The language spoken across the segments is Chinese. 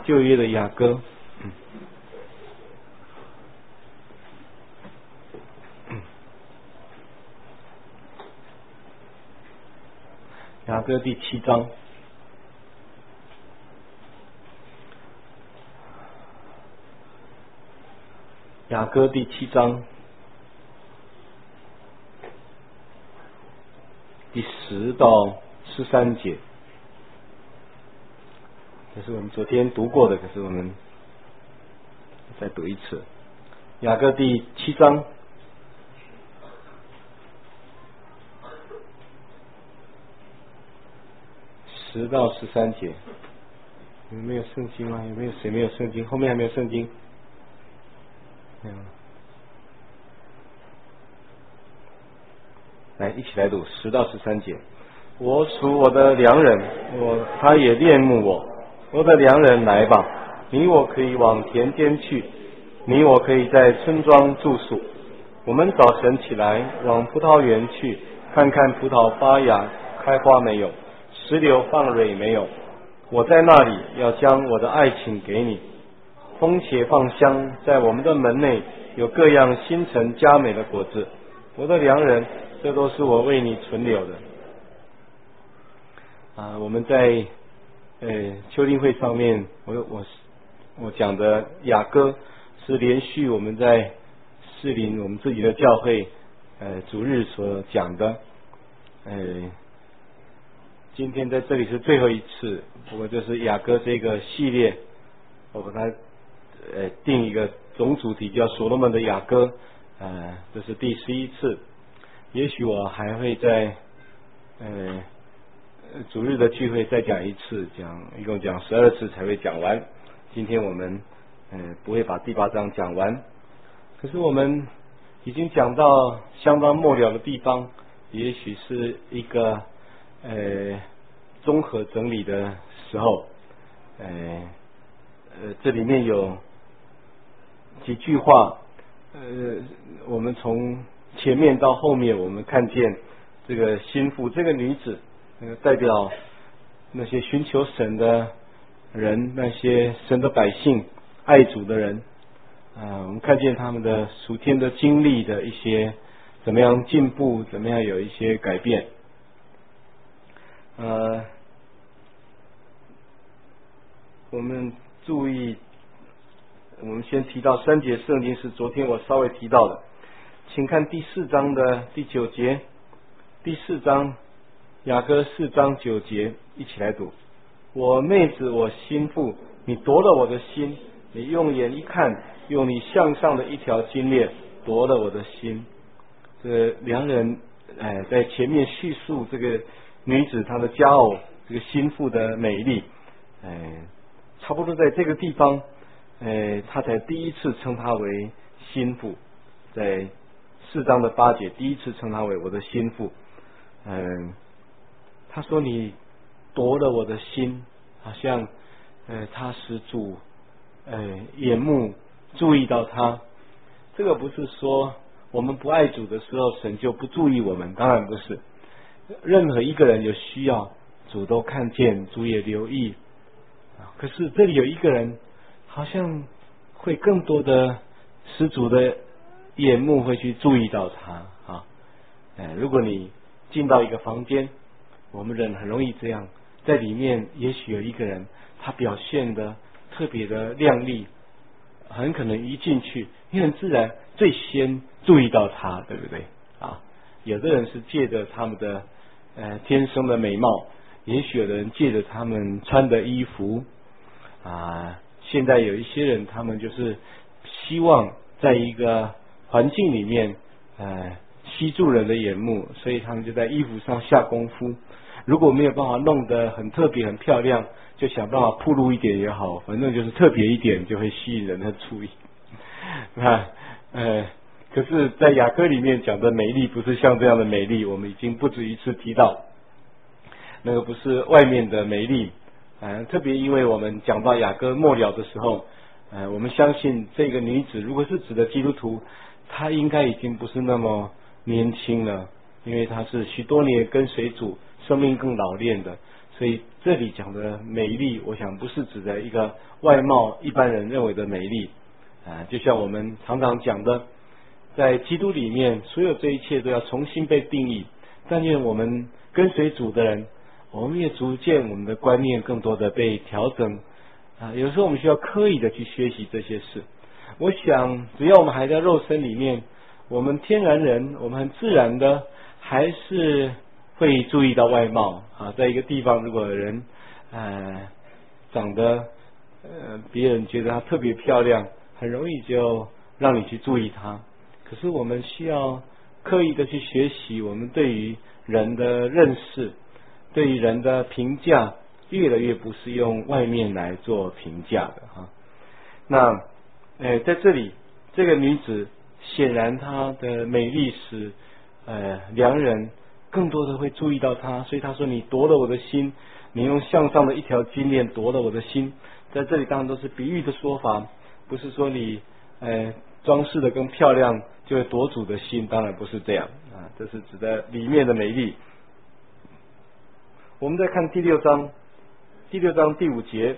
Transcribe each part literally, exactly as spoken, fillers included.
旧约的雅歌，雅歌第七章。雅歌第七章第十到十三节，这是我们昨天读过的，可是我们再读一次。雅歌第七章十到十三节，有没有圣经吗？有没有谁没有圣经？后面还没有圣经？没有。来，一起来读十到十三节。我属我的良人，我他也恋慕我。我的良人来吧，你我可以往田间去，你我可以在村庄住宿。我们早晨起来，往葡萄园去，看看葡萄发芽开花没有，石榴放蕊没有。我在那里要将我的爱情给你。风且放香，在我们的门内有各样新陈佳美的果子。我的良人，这都是我为你存留的。啊，我们在呃秋令会上面，我我我讲的雅歌是连续我们在士林我们自己的教会呃主日所讲的。呃，今天在这里是最后一次，不过就是雅歌这个系列，我把它呃定一个总主题叫所罗门的雅歌，呃，这是第十一次。也许我还会在呃主日的聚会再讲一次，讲一共讲十二次才会讲完。今天我们呃不会把第八章讲完，可是我们已经讲到相当末了的地方，也许是一个呃综合整理的时候。呃呃这里面有几句话，呃我们从前面到后面，我们看见这个心腹这个女子，呃、代表那些寻求神的人，那些神的百姓，爱主的人。呃、我们看见他们的属天的经历的一些怎么样进步，怎么样有一些改变。呃，我们注意，我们先提到三节圣经是昨天我稍微提到的，请看第四章的第九节。第四章雅歌四章九节，一起来读。我妹子，我心腹，你夺了我的心，你用眼一看，用你向上的一条金链夺了我的心。这个良人哎，在前面叙述这个女子她的佳偶，这个心腹的美丽，哎，差不多在这个地方，哎，他才第一次称她为心腹，在四章的八节第一次称她为我的心腹。嗯，他说你夺了我的心，好像呃他使主呃眼目注意到他。这个不是说我们不爱主的时候神就不注意我们，当然不是。任何一个人有需要，主都看见，主也留意。可是这里有一个人好像会更多的使主的眼目会去注意到他啊。呃如果你进到一个房间，我们人很容易这样，在里面也许有一个人他表现的特别的亮丽，很可能一进去你很自然最先注意到他，对不对啊？有的人是借着他们的呃天生的美貌，也许有的人借着他们穿的衣服啊。现在有一些人他们就是希望在一个环境里面呃吸住人的眼目，所以他们就在衣服上下功夫。如果没有办法弄得很特别很漂亮，就想办法暴露一点也好，反正就是特别一点就会吸引人的注意。那呃，可是在雅歌里面讲的美丽不是像这样的美丽，我们已经不止一次提到，那个不是外面的美丽。呃，特别因为我们讲到雅歌末了的时候，呃，我们相信这个女子如果是指的基督徒，她应该已经不是那么年轻了，因为她是许多年跟随主，生命更老练的， 所以这里讲的美丽，我想不是指的一个外貌一般人认为的美丽啊，就像我们常常讲的，在基督里面，所有这一切都要重新被定义。但愿我们跟随主的人，我们也逐渐我们的观念更多的被调整啊。有时候我们需要刻意的去学习这些事。我想，只要我们还在肉身里面，我们天然人，我们很自然的还是会注意到外貌啊。在一个地方，如果有人呃长得呃别人觉得他特别漂亮，很容易就让你去注意他。可是我们需要刻意的去学习，我们对于人的认识，对于人的评价，越来越不是用外面来做评价的哈。那呃在这里，这个女子显然她的美丽使呃良人更多的会注意到她，所以她说你夺了我的心，你用项上的一条金链夺了我的心。在这里当然都是比喻的说法，不是说你呃装饰的更漂亮就会夺主的心，当然不是这样啊，这是指的里面的美丽。我们再看第六章，第六章第五节，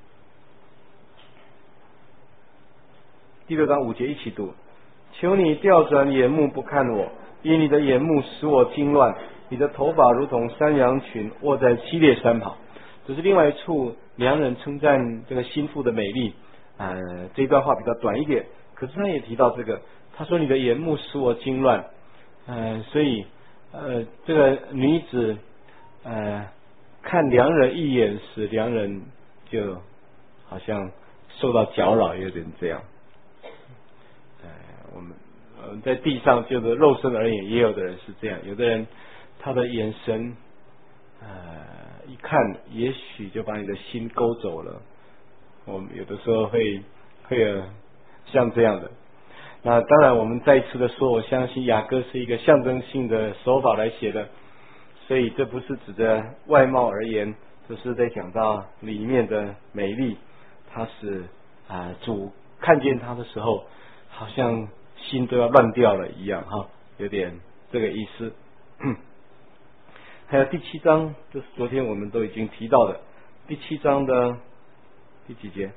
第六章五节一起读：求你调转眼目不看我，因你的眼目使我惊乱，你的头发如同山羊群卧在激烈山跑。这是另外一处良人称赞这个心腹的美丽，呃，这一段话比较短一点，可是他也提到这个，他说你的眼目使我惊乱，呃，所以呃，这个女子呃看良人一眼时，良人就好像受到搅扰，有点这样。呃，我们呃在地上就是肉身而言，也有的人是这样，有的人他的眼神呃一看，也许就把你的心勾走了。我们有的时候会会有像这样的。那当然，我们再一次的说，我相信雅歌是一个象征性的手法来写的，所以这不是指着外貌而言，这是在讲到里面的美丽。它是啊、呃，主看见他的时候，好像心都要乱掉了一样哈，有点这个意思。还有第七章，这是昨天我们都已经提到的，第七章的第几节？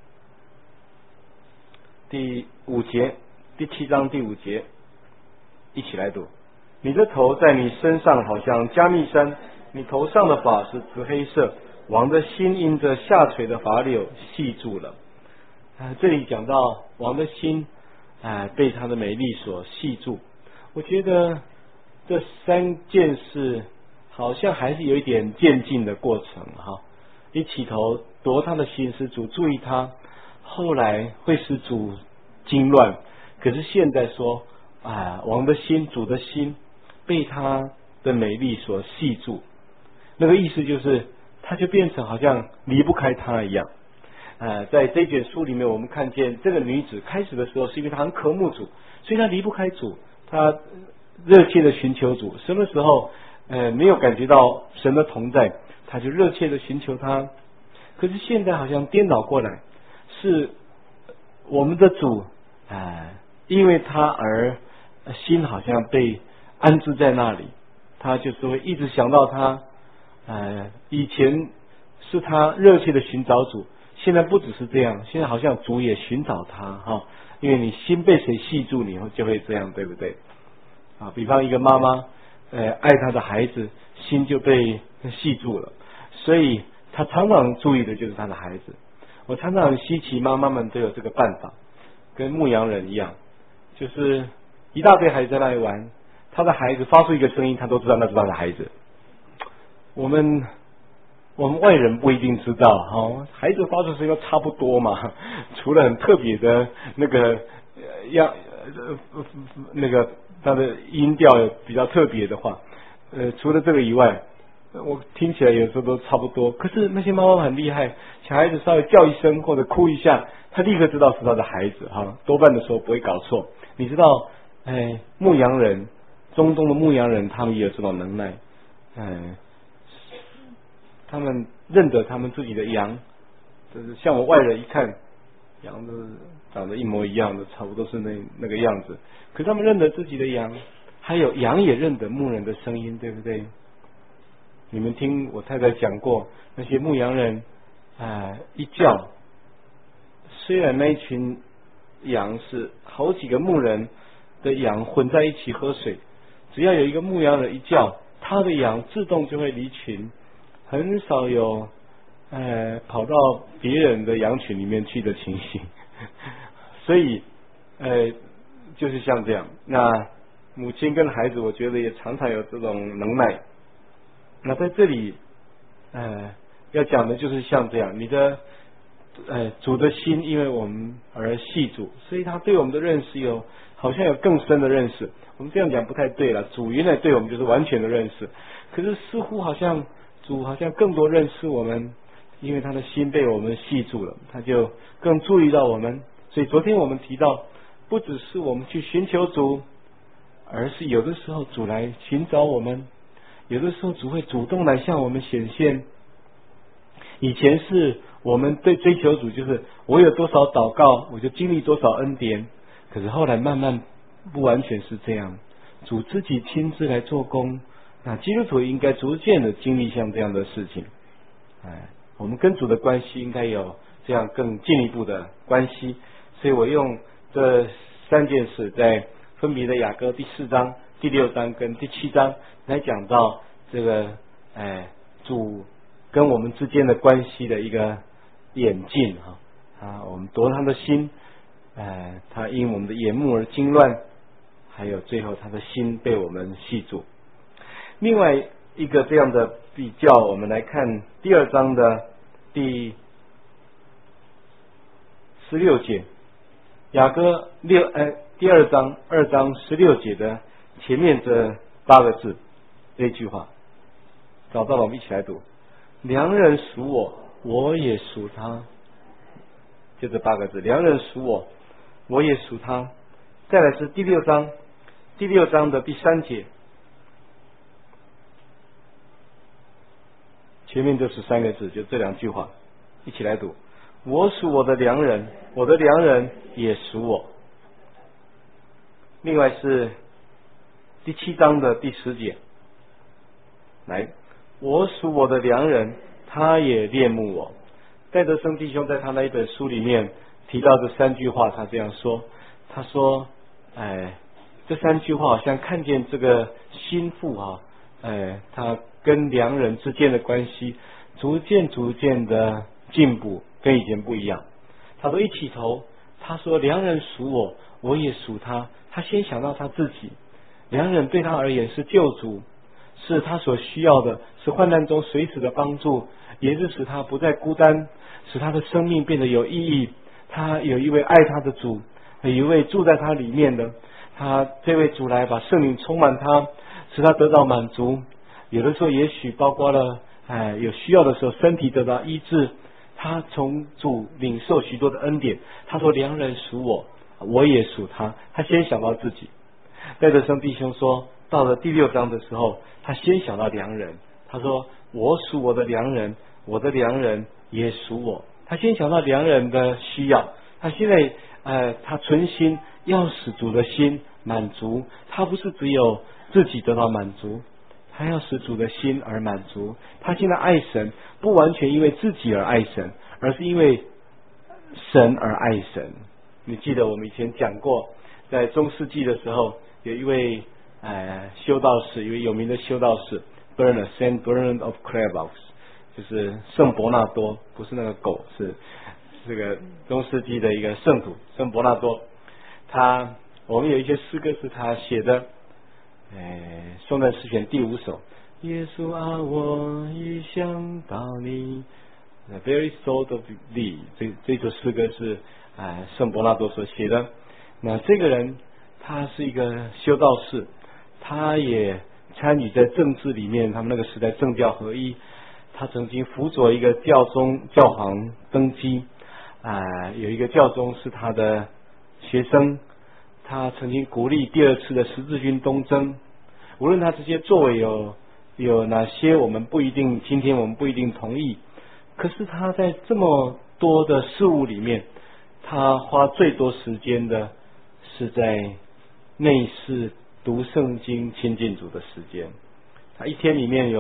第五节，第七章第五节，一起来读。你的头在你身上好像加密山，你头上的发是紫黑色，王的心因着下垂的发柳系住了。啊，这里讲到王的心啊被他的美丽所系住。我觉得这三件事好像还是有一点渐进的过程哈。一起头夺他的心，使主注意他，后来会使主惊乱。可是现在说啊，王的心，主的心被他的美丽所系住，那个意思就是他就变成好像离不开他一样。呃，在这卷书里面，我们看见这个女子开始的时候是因为她很渴慕主，所以她离不开主，她热切的寻求主。什么时候呃没有感觉到神的同在，她就热切的寻求他。可是现在好像颠倒过来，是我们的主呃因为他而心好像被安置在那里，他就是会一直想到他。呃以前是他热切的寻找主，现在不只是这样，现在好像主也寻找他哈，因为你心被谁系住，你就会这样，对不对？啊，比方一个妈妈呃爱她的孩子，心就被系住了，所以她常常注意的就是她的孩子。我常常很稀奇，妈妈们都有这个办法，跟牧羊人一样，就是一大堆孩子在那里玩，他的孩子发出一个声音，他都知道那是他的孩子。我们我们外人不一定知道，哦，孩子发出声音都差不多嘛，除了很特别的那个样呃那个他的音调比较特别的话，呃，除了这个以外，我听起来有时候都差不多。可是那些妈妈很厉害，小孩子稍微叫一声或者哭一下，他立刻知道是他的孩子哈，多半的时候不会搞错。你知道，哎，牧羊人，中东的牧羊人，他们也有这种能耐，嗯。他们认得他们自己的羊，就是像我外人一看，羊都长得一模一样的，差不多是那那个样子。可是他们认得自己的羊，还有羊也认得牧人的声音，对不对？ 你们听我太太讲过，那些牧羊人啊、呃、一叫，虽然那一群羊是好几个牧人的羊混在一起喝水，只要有一个牧羊人一叫，他的羊自动就会离群，很少有呃跑到别人的羊群里面去的情形。所以呃就是像这样，那母亲跟孩子我觉得也常常有这种能耐。那在这里呃要讲的就是像这样，你的呃主的心因为我们而系主，所以他对我们的认识有好像有更深的认识。我们这样讲不太对了，主原来对我们就是完全的认识，可是似乎好像主好像更多认识我们，因为他的心被我们系住了，他就更注意到我们。所以昨天我们提到，不只是我们去寻求主，而是有的时候主来寻找我们，有的时候主会主动来向我们显现。以前是我们对追求主，就是我有多少祷告我就经历多少恩典，可是后来慢慢不完全是这样，主自己亲自来做工。那基督徒应该逐渐的经历像这样的事情，哎，我们跟主的关系应该有这样更进一步的关系。所以我用这三件事，在分别的雅歌第四章、第六章跟第七章来讲到这个哎主跟我们之间的关系的一个演进哈啊，我们夺他的心，呃，他因我们的眼目而惊乱，还有最后他的心被我们系住。另外一个这样的比较，我们来看第二章的第十六节，雅歌六呃第二章二章十六节的前面这八个字，这句话找到了，我们一起来读：良人属我，我也属他。就这八个字，良人属我，我也属他。再来是第六章，第六章的第三节，前面就是三个字，就这两句话，一起来读：我属我的良人，我的良人也属我。另外是第七章的第十节，来，我属我的良人，他也恋慕我。戴德生弟兄在他那一本书里面提到这三句话，他这样说，他说哎，这三句话好像看见这个心腹啊，哎，他跟良人之间的关系逐渐逐渐的进步，跟以前不一样。他说一起头，他说良人属我，我也属他。他先想到他自己，良人对他而言是救主，是他所需要的，是患难中随时的帮助，也是使他不再孤单，使他的生命变得有意义。他有一位爱他的主，有一位住在他里面的，他这位主来把圣灵充满他，使他得到满足。有的时候也许包括了哎，有需要的时候身体得到医治，他从主领受许多的恩典。他说良人属我，我也属他。他先想到自己。戴德生弟兄说，到了第六章的时候，他先想到良人，他说我属我的良人，我的良人也属我。他先想到良人的需要，他现在呃，他存心要使主的心满足，他不是只有自己得到满足，他要使主的心而满足。他现在爱神，不完全因为自己而爱神，而是因为神而爱神。你记得我们以前讲过，在中世纪的时候，有一位呃修道士，一位有名的修道士 Bernard Saint Bernard of Clairvaux， 就是圣伯纳多，不是那个狗，是这个中世纪的一个圣徒圣伯纳多。他我们有一些诗歌是他写的，呃颂赞诗选第五首，耶稣啊，我一想到你 The very thought of thee， 这这首诗歌是啊圣伯纳多所写的。那这个人他是一个修道士，他也参与在政治里面，他们那个时代政教合一。他曾经辅佐一个教宗教皇登基，啊、呃，有一个教宗是他的学生。他曾经鼓励第二次的十字军东征。无论他这些作为有有哪些我们不一定，今天我们不一定同意，可是他在这么多的事物里面，他花最多时间的是在内室读圣经亲近主的时间。他一天里面有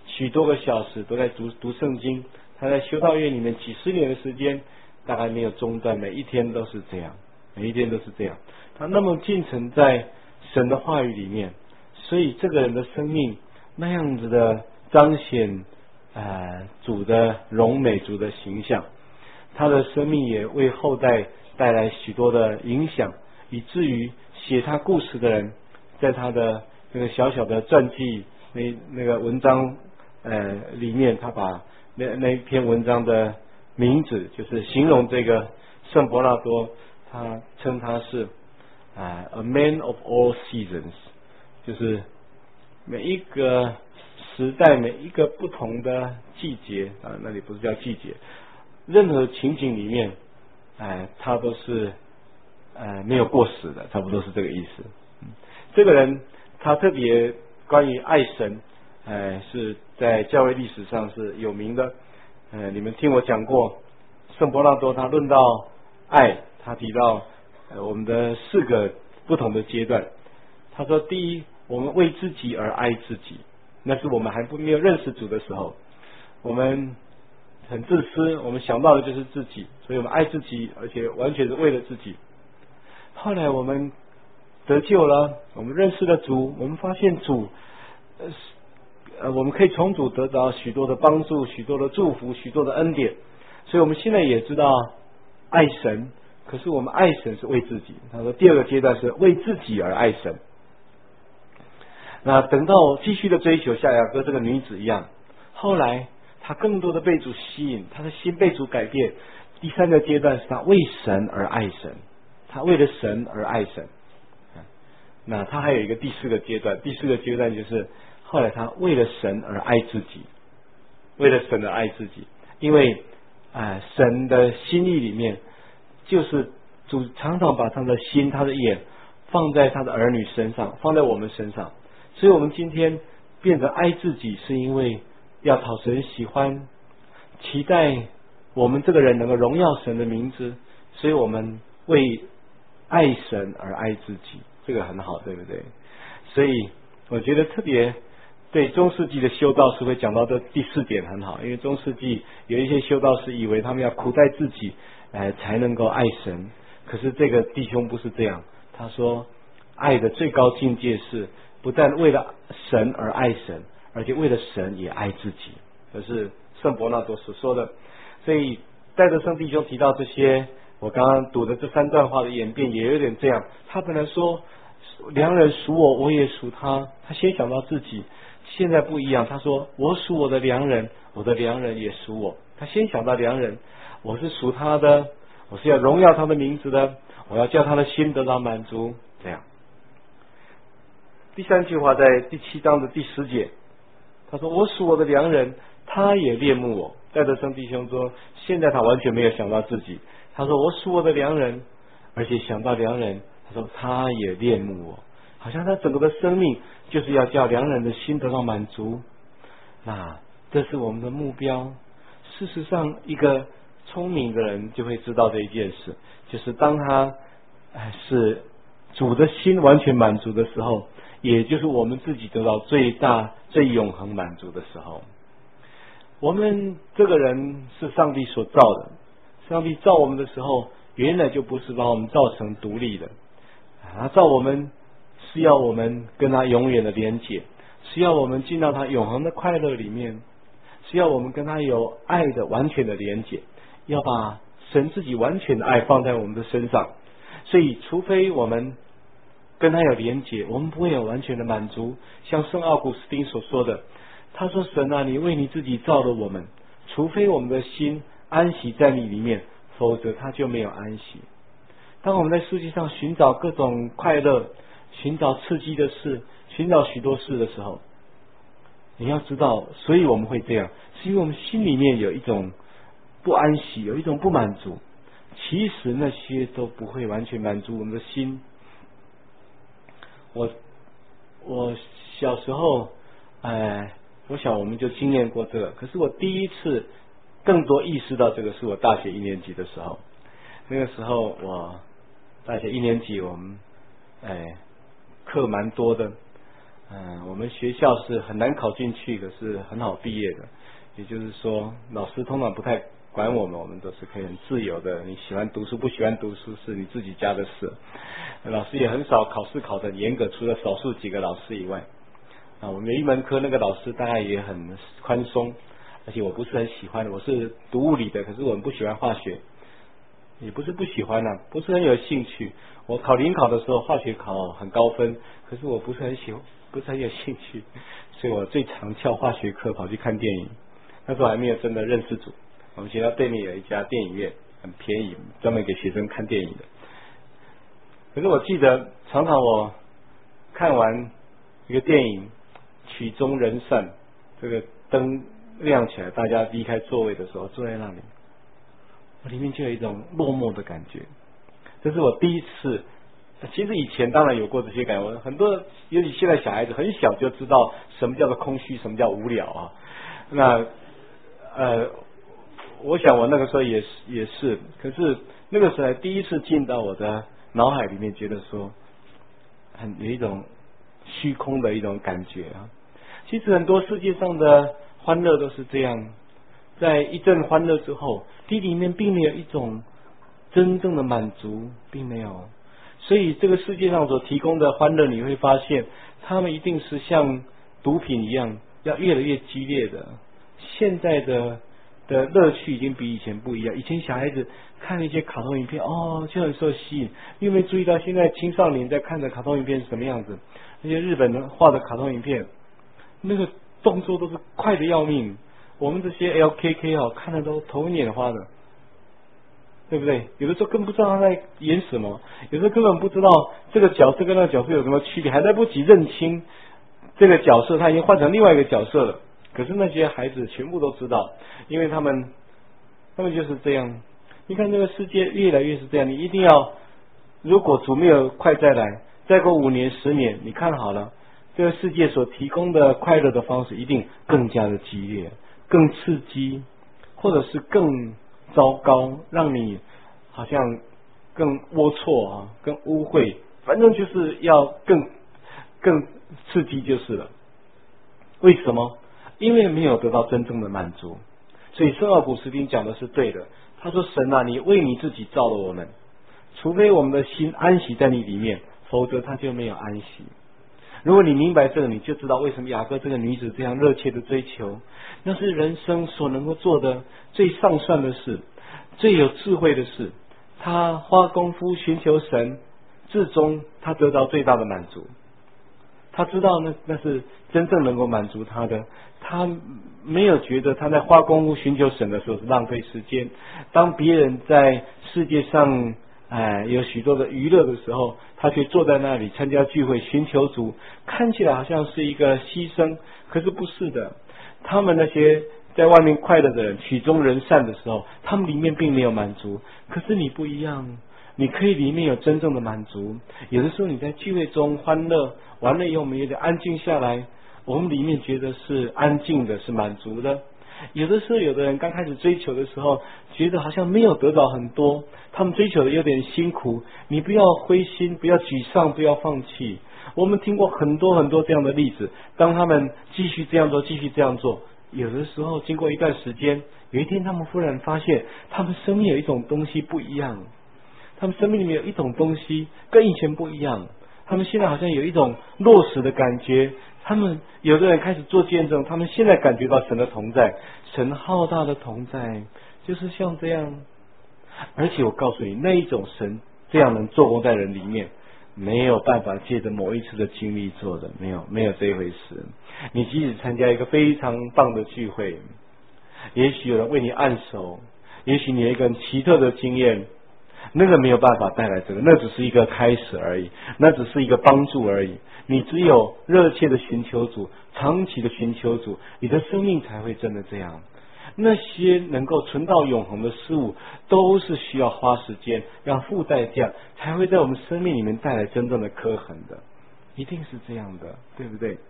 许多个小时都在读读圣经。他在修道院里面几十年的时间，大概没有中断，每一天都是这样，每一天都是这样。他那么浸沉在神的话语里面，所以这个人的生命那样子的彰显呃主的荣美，主的形象。他的生命也为后代带来许多的影响，以至于写他故事的人，在他的那个小小的传记那那个文章呃里面，他把那那一篇文章的名字，就是形容这个圣伯纳多，他称他是啊、呃、a man of all seasons， 就是每一个时代每一个不同的季节啊，那里不是叫季节，任何情景里面，哎、呃，他都是呃没有过时的，差不多是这个意思。嗯、这个人他特别关于爱神，呃，是在教会历史上是有名的。呃，你们听我讲过，圣伯纳多他论到爱，他提到呃我们的四个不同的阶段。他说，第一，我们为自己而爱自己，那是我们还不没有认识主的时候，我们很自私，我们想到的就是自己，所以我们爱自己，而且完全是为了自己。后来我们得救了，我们认识了主，我们发现主呃呃我们可以从主得到许多的帮助，许多的祝福，许多的恩典，所以我们现在也知道爱神，可是我们爱神是为自己。他说第二个阶段是为自己而爱神。那等到继续的追求，像雅各这个女子一样，后来她更多的被主吸引，她的心被主改变。第三个阶段是她为神而爱神，她为了神而爱神。那她还有一个第四个阶段，第四个阶段就是后来她为了神而爱自己，为了神而爱自己，因为啊、呃、神的心意里面，就是主常常把他的心、他的眼放在他的儿女身上，放在我们身上。所以我们今天变得爱自己，是因为要讨神喜欢，期待我们这个人能够荣耀神的名字，所以我们为爱神而爱自己，这个很好，对不对？所以我觉得特别对中世纪的修道士会讲到这第四点很好，因为中世纪有一些修道士以为他们要苦待自己，呃，才能够爱神，可是这个弟兄不是这样。他说，爱的最高境界是不但为了神而爱神，而且为了神也爱自己，这是圣伯纳多所说的。所以戴德生弟兄提到这些，我刚刚读的这三段话的演变也有点这样。他本来说良人属我，我也属他，他先想到自己。现在不一样，他说我属我的良人，我的良人也属我。他先想到良人，我是属他的，我是要荣耀他的名字的，我要叫他的心得到满足。这样，第三句话在第七章的第十节，他说我属我的良人，他也恋慕我。戴德生弟兄说，现在他完全没有想到自己，他说我属我的良人，而且想到良人，他说他也恋慕我，好像他整个的生命就是要叫良人的心得到满足。那这是我们的目标。事实上，一个聪明的人就会知道这一件事，就是当他是主的心完全满足的时候，也就是我们自己得到最大最永恒满足的时候。我们这个人是上帝所造的，上帝造我们的时候，原来就不是把我们造成独立的，他造我们是要我们跟他永远的连结，是要我们进到他永恒的快乐里面，是要我们跟他有爱的完全的连结，要把神自己完全的爱放在我们的身上。所以除非我们跟他有连结，我们不会有完全的满足。像圣奥古斯丁所说的，他说，神啊，你为你自己造了我们，除非我们的心安息在你里面，否则他就没有安息。当我们在世界上寻找各种快乐，寻找刺激的事，寻找许多事的时候，你要知道，所以我们会这样，是因为我们心里面有一种不安息，有一种不满足。其实那些都不会完全满足我们的心。我我小时候，哎，我想我们就经验过这个。可是我第一次更多意识到这个，是我大学一年级的时候。那个时候我大学一年级，我们哎课蛮多的， 嗯，我们学校是很难考进去，可是很好毕业的。也就是说，老师通常不太管我们，我们都是可以很自由的。你喜欢读书不喜欢读书是你自己家的事。老师也很少考试考得很严格，除了少数几个老师以外。啊，我们有一门课那个老师大概也很宽松，而且我不是很喜欢的。我是读物理的，可是我很不喜欢化学，也不是不喜欢啊，不是很有兴趣。我考联考的时候，化学考很高分，可是我不是很喜欢，不是很有兴趣，所以我最常翘化学课跑去看电影。那时候还没有真的认识组，我们学校对面有一家电影院，很便宜，专门给学生看电影的。可是我记得，常常我看完一个电影，曲终人散，这个灯亮起来，大家离开座位的时候，坐在那里，我里面就有一种落寞的感觉。这是我第一次，其实以前当然有过这些感觉，很多尤其现在小孩子很小就知道什么叫做空虚，什么叫无聊啊。那呃，我想我那个时候也是也是，可是那个时候第一次进到我的脑海里面，觉得说很有一种虚空的一种感觉啊。其实很多世界上的欢乐都是这样，在一阵欢乐之后，地里面并没有一种真正的满足，并没有。所以这个世界上所提供的欢乐，你会发现他们一定是像毒品一样，要越来越激烈的。现在的的乐趣已经比以前不一样。以前小孩子看那些卡通影片，哦，就很受吸引。你有没有注意到现在青少年在看的卡通影片是什么样子？那些日本人画的卡通影片，那个动作都是快的要命。我们这些 L K K 哦，看的都头昏眼花的，对不对？有的时候根本不知道他在演什么，有时候根本不知道这个角色跟那个角色有什么区别，还来不及认清这个角色，他已经换成另外一个角色了。可是那些孩子全部都知道，因为他们他们就是这样。你看这个世界越来越是这样，你一定要，如果主没有快再来，再过五年十年，你看好了，这个世界所提供的快乐的方式一定更加的激烈，更刺激，或者是更糟糕，让你好像更龌龊啊，更污秽，反正就是要更更刺激就是了。为什么？因为没有得到真正的满足。所以圣奥古斯丁讲的是对的，他说神啊，你为你自己造了我们，除非我们的心安息在你里面，否则他就没有安息。如果你明白这个，你就知道为什么雅各这个女子这样热切的追求，那是人生所能够做的最上算的事，最有智慧的事。她花功夫寻求神，至终她得到最大的满足。他知道那那是真正能够满足他的，他没有觉得他在花功夫寻求神的时候是浪费时间。当别人在世界上哎有许多的娱乐的时候，他却坐在那里参加聚会寻求主，看起来好像是一个牺牲，可是不是的。他们那些在外面快乐的人，曲终人散的时候，他们里面并没有满足。可是你不一样，你可以里面有真正的满足。有的时候你在聚会中欢乐完了以后，我们有点安静下来，我们里面觉得是安静的，是满足的。有的时候有的人刚开始追求的时候，觉得好像没有得到很多，他们追求的有点辛苦。你不要灰心，不要沮丧，不要放弃。我们听过很多很多这样的例子，当他们继续这样做，继续这样做，有的时候经过一段时间，有一天他们忽然发现他们生命有一种东西不一样，他们生命里面有一种东西跟以前不一样，他们现在好像有一种落实的感觉。他们有的人开始做见证，他们现在感觉到神的同在，神浩大的同在，就是像这样。而且我告诉你，那一种神这样能做工在人里面，没有办法借着某一次的经历做的，没有没有这一回事。你即使参加一个非常棒的聚会，也许有人为你按手，也许你有一个很奇特的经验，那个没有办法带来这个，那只是一个开始而已，那只是一个帮助而已。你只有热切的寻求主，长期的寻求主，你的生命才会真的这样。那些能够存到永恒的事物，都是需要花时间，让付代价，才会在我们生命里面带来真正的刻痕的，一定是这样的，对不对？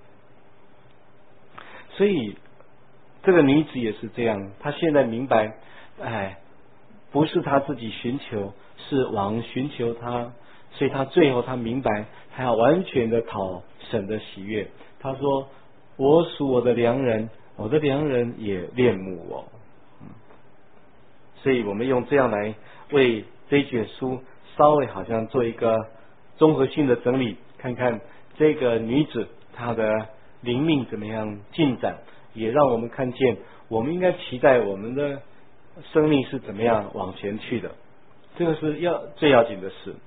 所以这个女子也是这样，她现在明白，哎，不是她自己寻求，是王寻求她， 所以他最后他明白，他要完全的讨神的喜悦。他说：“我属我的良人，我的良人也恋慕我。”嗯，所以我们用这样来为这一卷书稍微好像做一个综合性的整理，看看这个女子她的灵命怎么样进展，也让我们看见我们应该期待我们的生命是怎么样往前去的。这个是要最要紧的事。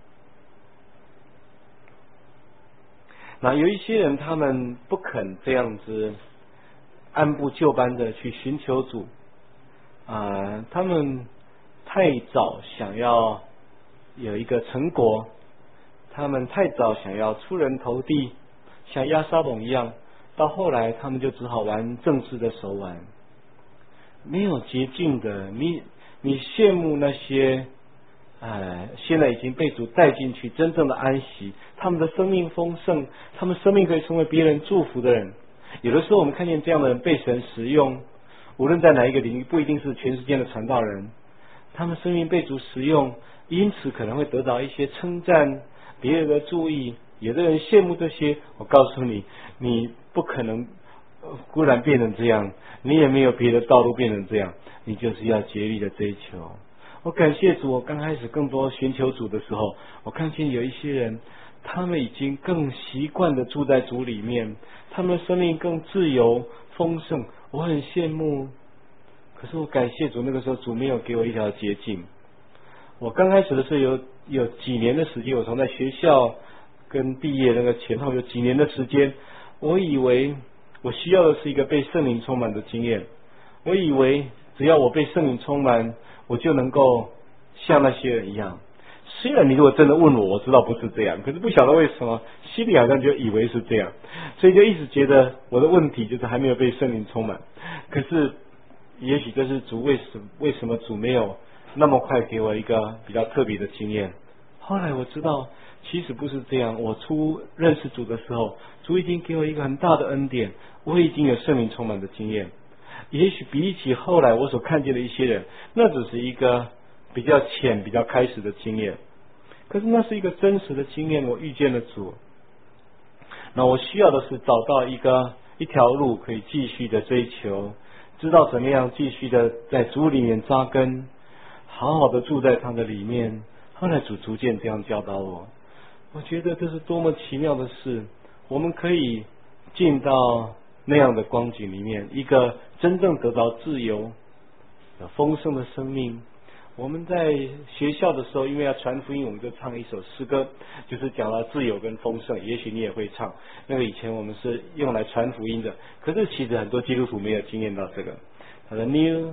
那有一些人他们不肯这样子按部就班的去寻求主啊、呃，他们太早想要有一个成果，他们太早想要出人头地，像押沙龙一样，到后来他们就只好玩政治的手腕，没有捷径的。你你羡慕那些呃，现在已经被主带进去真正的安息，他们的生命丰盛，他们生命可以成为别人祝福的人。有的时候我们看见这样的人被神使用，无论在哪一个领域，不一定是全世界的传道人，他们生命被主使用，因此可能会得到一些称赞，别人的注意。有的人羡慕这些，我告诉你，你不可能忽然变成这样，你也没有别的道路变成这样，你就是要竭力的追求。我感谢主，我刚开始更多寻求主的时候，我看见有一些人，他们已经更习惯的住在主里面，他们的生命更自由丰盛，我很羡慕。可是我感谢主，那个时候主没有给我一条捷径。我刚开始的时候有有几年的时间，我从在学校跟毕业那个前后有几年的时间，我以为我需要的是一个被圣灵充满的经验，我以为只要我被圣灵充满，我就能够像那些人一样。虽然你如果真的问我，我知道不是这样，可是不晓得为什么心里好像就以为是这样，所以就一直觉得我的问题就是还没有被圣灵充满。可是也许这是主为什么为什么主没有那么快给我一个比较特别的经验。后来我知道其实不是这样，我初认识主的时候，主已经给我一个很大的恩典，我已经有圣灵充满的经验。也许比起后来我所看见的一些人，那只是一个比较浅比较开始的经验，可是那是一个真实的经验，我遇见了主。那我需要的是找到一个一条路可以继续的追求，知道怎么样继续的在主里面扎根，好好的住在他的里面。后来主逐渐这样教导我，我觉得这是多么奇妙的事。我们可以进到那样的光景里面，一个真正得到自由有丰盛的生命。我们在学校的时候，因为要传福音，我们就唱一首诗歌，就是讲到自由跟丰盛。也许你也会唱，那个以前我们是用来传福音的，可是其实很多基督徒没有经验到这个。他说 New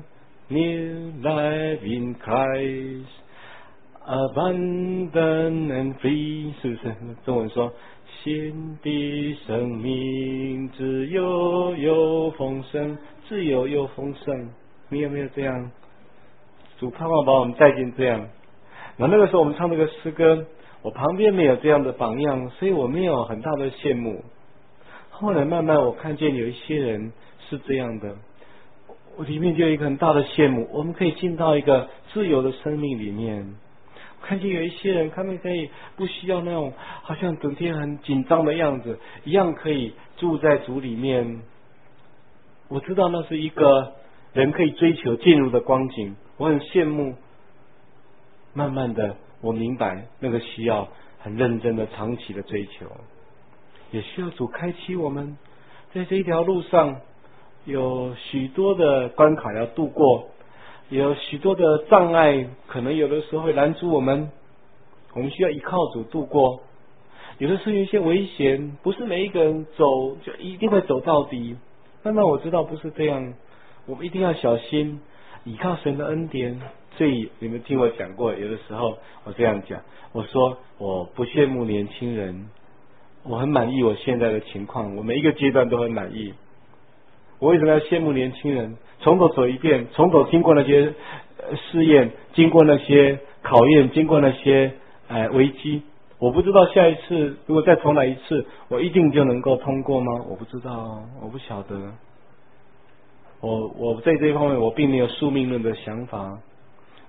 New Life in Christ Abundant and Free， 是不是？中文说新的生命自由又丰盛，自由又丰盛。你有没有这样？主盼望把我们带进这样。那那个时候我们唱这个诗歌，我旁边没有这样的榜样，所以我没有很大的羡慕。后来慢慢我看见有一些人是这样的，我里面就有一个很大的羡慕，我们可以进到一个自由的生命里面。我看见有一些人，他们可以不需要那种好像整天很紧张的样子，一样可以住在主里面。我知道那是一个人可以追求进入的光景，我很羡慕。慢慢的我明白那个需要很认真的长期的追求，也需要主开启我们。在这一条路上有许多的关卡要度过，有许多的障碍，可能有的时候会拦阻我们，我们需要依靠主度过。有的时候有一些危险，不是每一个人走就一定会走到底。慢慢我知道不是这样，我们一定要小心，依靠神的恩典。所以你们听我讲过，有的时候我这样讲，我说我不羡慕年轻人，我很满意我现在的情况，我每一个阶段都很满意。我为什么要羡慕年轻人？从头走一遍，从头经过那些试验，经过那些考验，经过那些呃危机，我不知道下一次如果再重来一次，我一定就能够通过吗？我不知道，我不晓得。我我在这一方面我并没有宿命论的想法，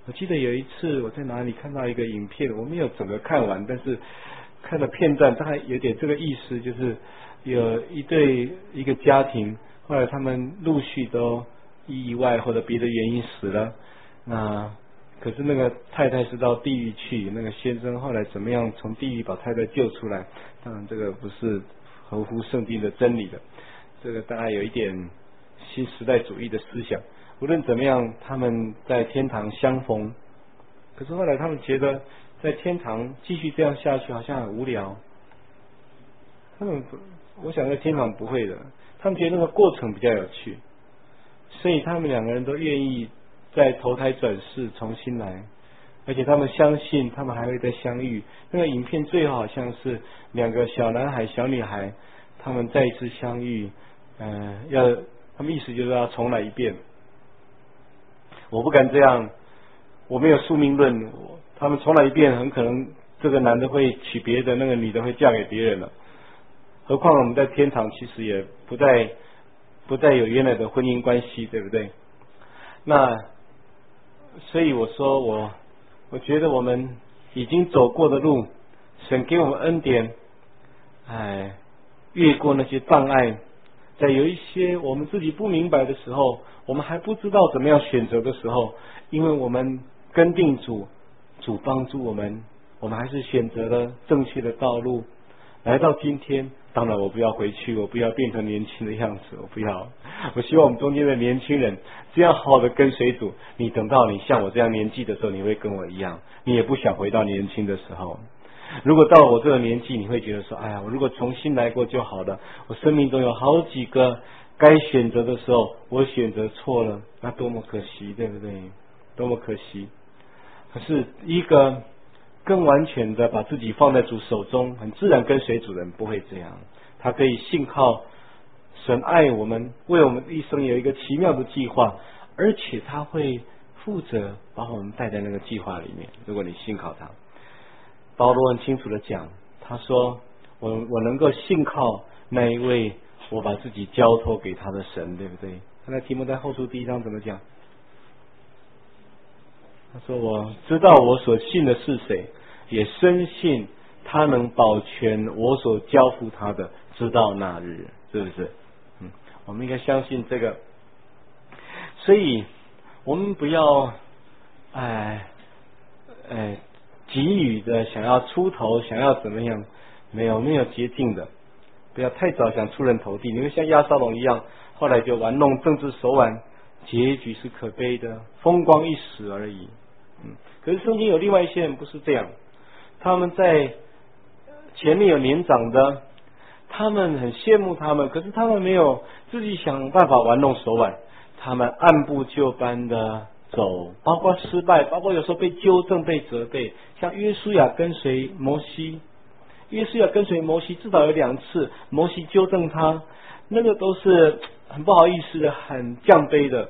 我记得有一次我在哪里看到一个影片，我没有整个看完，但是看了片段，大概有点这个意思，就是有一对一个家庭，后来他们陆续都意外或者别的原因死了，那可是那个太太是到地狱去，那个先生后来怎么样从地狱把太太救出来？当然这个不是合乎圣经的真理的，这个大概有一点新时代主义的思想。无论怎么样，他们在天堂相逢，可是后来他们觉得在天堂继续这样下去好像很无聊。他们我想在天堂不会的，他们觉得那个过程比较有趣，所以他们两个人都愿意再投胎转世重新来，而且他们相信他们还会再相遇。那个影片最后好像是两个小男孩小女孩，他们再一次相遇，呃，要他们意思就是要重来一遍。我不敢这样，我没有宿命论，他们重来一遍很可能这个男的会娶别的，那个女的会嫁给别人了。何况我们在天堂其实也不再不再有原来的婚姻关系，对不对？那所以我说我我觉得我们已经走过的路，神给我们恩典，哎，越过那些障碍，在有一些我们自己不明白的时候，我们还不知道怎么样选择的时候，因为我们跟定主，主帮助我们，我们还是选择了正确的道路，来到今天。当然我不要回去，我不要变成年轻的样子，我不要。我希望我们中间的年轻人这样好好的跟随主，你等到你像我这样年纪的时候，你会跟我一样，你也不想回到年轻的时候。如果到了我这个年纪，你会觉得说，哎呀，我如果重新来过就好了，我生命中有好几个该选择的时候我选择错了，那多么可惜，对不对？多么可惜。可是一个更完全的把自己放在主手中，很自然跟随主人不会这样，他可以信靠神爱我们，为我们一生有一个奇妙的计划，而且他会负责把我们带在那个计划里面。如果你信靠他，保罗很清楚的讲，他说我我能够信靠那一位我把自己交托给他的神，对不对？看在提摩太后书第一章怎么讲？他说我知道我所信的是谁，也深信他能保全我所交付他的，直到那日，是不是？嗯，我们应该相信这个。所以我们不要哎哎急于的想要出头，想要怎么样，没有没有捷径的，不要太早想出人头地，你会像亚撒龙一样，后来就玩弄政治手腕，结局是可悲的，风光一时而已。嗯，可是圣经有另外一些人不是这样，他们在前面有年长的，他们很羡慕他们，可是他们没有自己想办法玩弄手腕，他们按部就班的走，包括失败，包括有时候被纠正被责备。像约书亚跟随摩西，约书亚跟随摩西至少有两次，摩西纠正他，那个都是很不好意思的，很降卑的。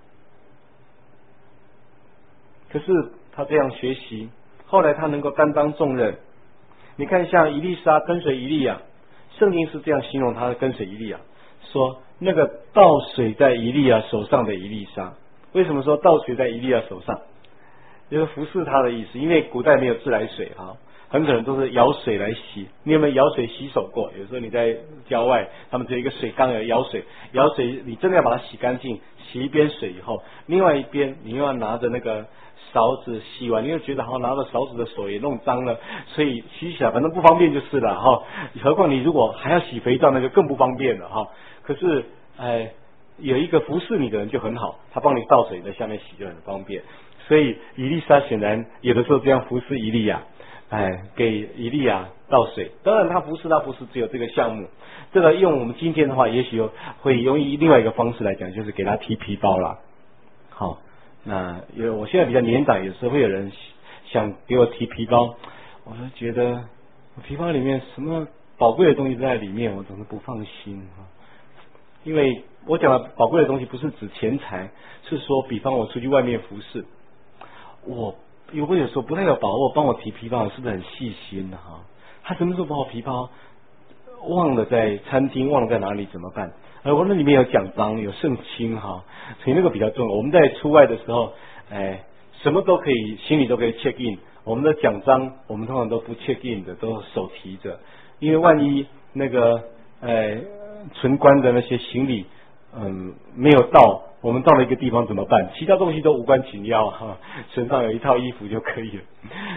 可是他这样学习，后来他能够担当重任。你看像以利沙跟随以利亚，圣经是这样形容他跟随以利亚，说那个倒水在以利亚手上的以利沙。为什么说倒水在以利亚手上？就是服侍他的意思，因为古代没有自来水啊，很可能都是舀水来洗。你有没有舀水洗手过？有时候你在郊外，他们只有一个水缸有舀水，舀水你真的要把它洗干净，洗一边水以后，另外一边你又要拿着那个勺子洗完，你又觉得好拿着勺子的手也弄脏了，所以洗起来反正不方便就是了哈。何况你如果还要洗肥皂，那就更不方便了哈。可是哎，有一个服侍你的人就很好，他帮你倒水在下面洗就很方便。所以以利沙显然有的时候这样服侍以利亚，哎，给以利亚倒水。当然他服侍他不是只有这个项目，这个用我们今天的话，也许会用另外一个方式来讲，就是给他提皮包啦。好，那因为我现在比较年长，有时候会有人想给我提皮包，我就觉得皮包里面什么宝贵的东西都在里面，我总是不放心啊。因为我讲的宝贵的东西不是指钱财，是说比方我出去外面服侍，我如果有时候不太有把握帮我提皮包，是不是很细心的哈？他什么时候把我皮包忘了在餐厅，忘了在哪里怎么办？而我那里面有奖章有圣经哈，所以那个比较重要。我们在出外的时候，哎， 什么都可以，心里都可以 check in。我们的奖章，我们通常都不 check in 的，都手提着，因为万一那个呃存关的那些行李，嗯，没有到，我们到了一个地方怎么办？其他东西都无关紧要哈，身上有一套衣服就可以了。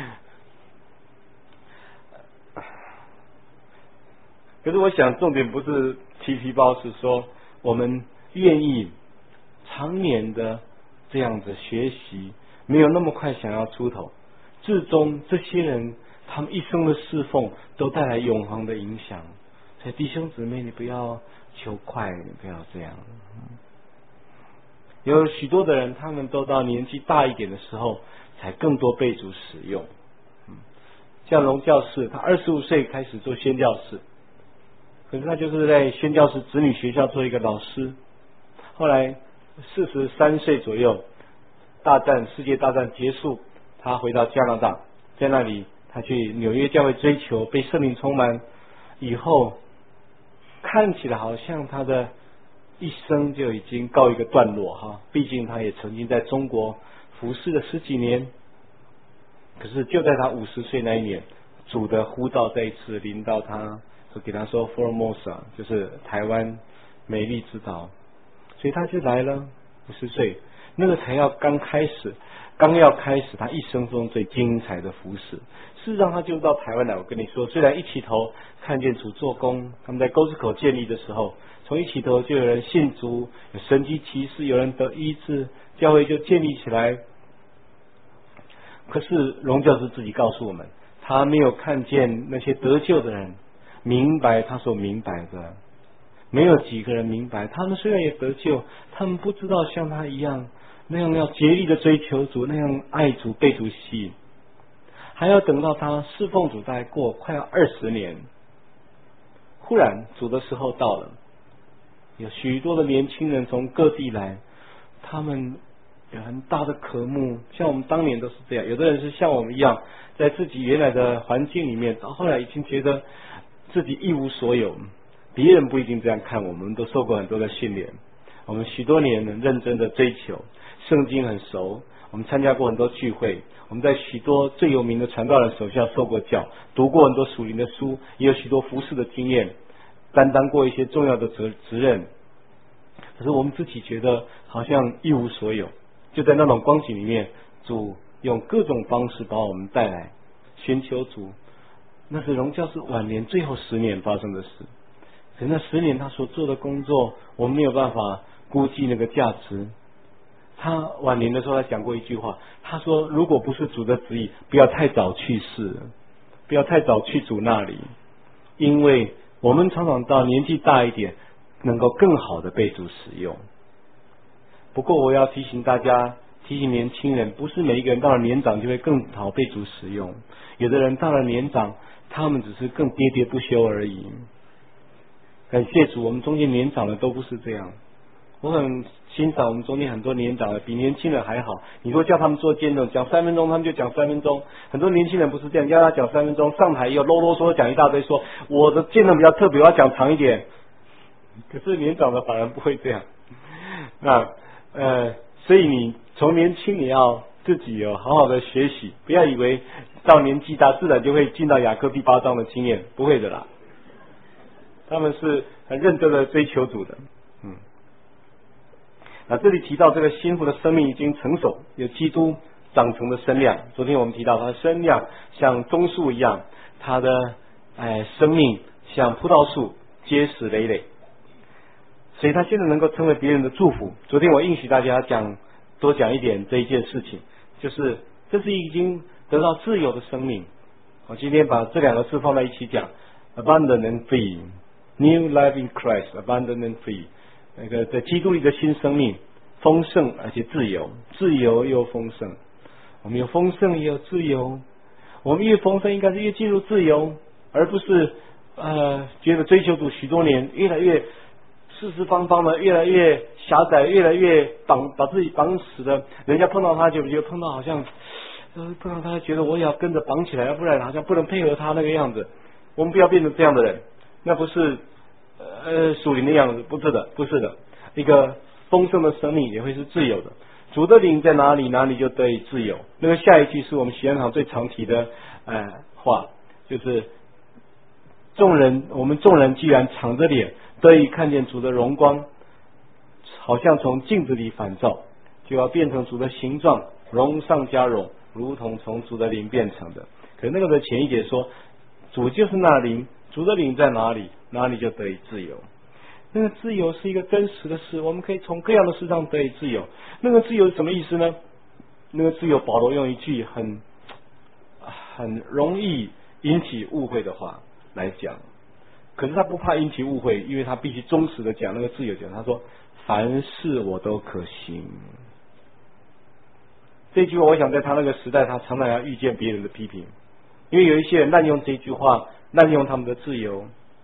可是我想重点不是提皮包，是说我们愿意常年的这样子学习，没有那么快想要出头。至终这些人他们一生的侍奉都带来永恒的影响。所以弟兄姊妹，你不要求快，你不要这样。有许多的人，他们都到年纪大一点的时候才更多被主使用。像龙教士，他二十五岁开始做宣教士，可是他就是在宣教士子女学校做一个老师。后来四十三岁左右，大战世界大战结束，他回到加拿大，在那里他去纽约教会追求，被圣灵充满以后，看起来好像他的一生就已经告一个段落哈。毕竟他也曾经在中国服侍了十几年，可是就在他五十岁那一年，主的呼召再一次临到他，就给他说 Formosa， 就是台湾美丽之岛，所以他就来了。五十岁那个才要刚开始，刚要开始他一生中最精彩的服事。事实上他就到台湾来，我跟你说，虽然一起头看见主做工，他们在沟子口建立的时候，从一起头就有人信主，有神迹奇事，有人得医治，教会就建立起来。可是荣教师自己告诉我们，他没有看见那些得救的人明白他所明白的，没有几个人明白，他们虽然也得救，他们不知道像他一样那样要竭力的追求主，那样爱主，被主吸引。还要等到他侍奉主大概过快要二十年，忽然主的时候到了，有许多的年轻人从各地来，他们有很大的渴慕，像我们当年都是这样。有的人是像我们一样，在自己原来的环境里面，到后来已经觉得自己一无所有。别人不一定这样看，我们都受过很多的训练，我们许多年认真的追求圣经，很熟，我们参加过很多聚会，我们在许多最有名的传道人手下受过教，读过很多属灵的书，也有许多服事的经验，担当过一些重要的责责任。可是我们自己觉得好像一无所有。就在那种光景里面，主用各种方式把我们带来寻求主。那是荣教士晚年最后十年发生的事。可是那十年他所做的工作，我们没有办法估计那个价值。他晚年的时候他讲过一句话，他说如果不是主的旨意，不要太早去世，不要太早去主那里，因为我们常常到年纪大一点能够更好的被主使用。不过我要提醒大家，提醒年轻人，不是每一个人到了年长就会更好被主使用，有的人到了年长，他们只是更喋喋不休而已。感谢主，我们中间年长的都不是这样。我很欣赏我们中间很多年长的比年轻人还好，你说叫他们做见证讲三分钟，他们就讲三分钟。很多年轻人不是这样，要他讲三分钟，上台又啰啰嗦讲一大堆，说我的见证比较特别，我要讲长一点。可是年长的反而不会这样。那呃，所以你从年轻你要自己有好好的学习，不要以为到年纪大自然就会进到雅各第八章的经验，不会的啦。他们是很认真的追求主的。嗯，那这里提到这个新妇的生命已经成熟，有基督长成的身量。昨天我们提到他的身量像棕树一样，他的哎生命像葡萄树结实累累。所以他现在能够成为别人的祝福。昨天我应许大家讲多讲一点这一件事情，就是这是已经得到自由的生命。我今天把这两个字放在一起讲 ，abundant and free， new life in Christ， abundant and free， 那个在基督里的新生命，丰盛而且自由，自由又丰盛。我们有丰盛也有自由，我们越丰盛应该是越进入自由，而不是呃觉得追求主许多年，越来越四四方方的，越来越狭窄，越来越绑把自己绑死的。人家碰到他就觉得碰到好像呃碰到他觉得我也要跟着绑起来，要不然好像不能配合他那个样子。我们不要变成这样的人，那不是呃属灵的样子，不是的，不是的。一个丰盛的生命也会是自由的。 主的灵在哪里，哪里就得以自由。那个下一句是我们喜安堂最常提的呃话，就是众人，我们众人既然敞着脸得以看见主的荣光，好像从镜子里反照，就要变成主的形状，荣上加荣，如同从主的灵变成的。可是那个的前一节说，主就是那灵，主的灵在哪里，哪里就得以自由。那个自由是一个真实的事，我们可以从各样的事上得以自由。那个自由是什么意思呢？那个自由，保罗用一句很很容易引起误会的话来讲，可是他不怕引起误会，因为他必须忠实的讲那个自由讲。他说：“凡事我都可行。”这句话，我想在他那个时代，他常常要遇见别人的批评，因为有一些人滥用这句话，滥用他们的自由。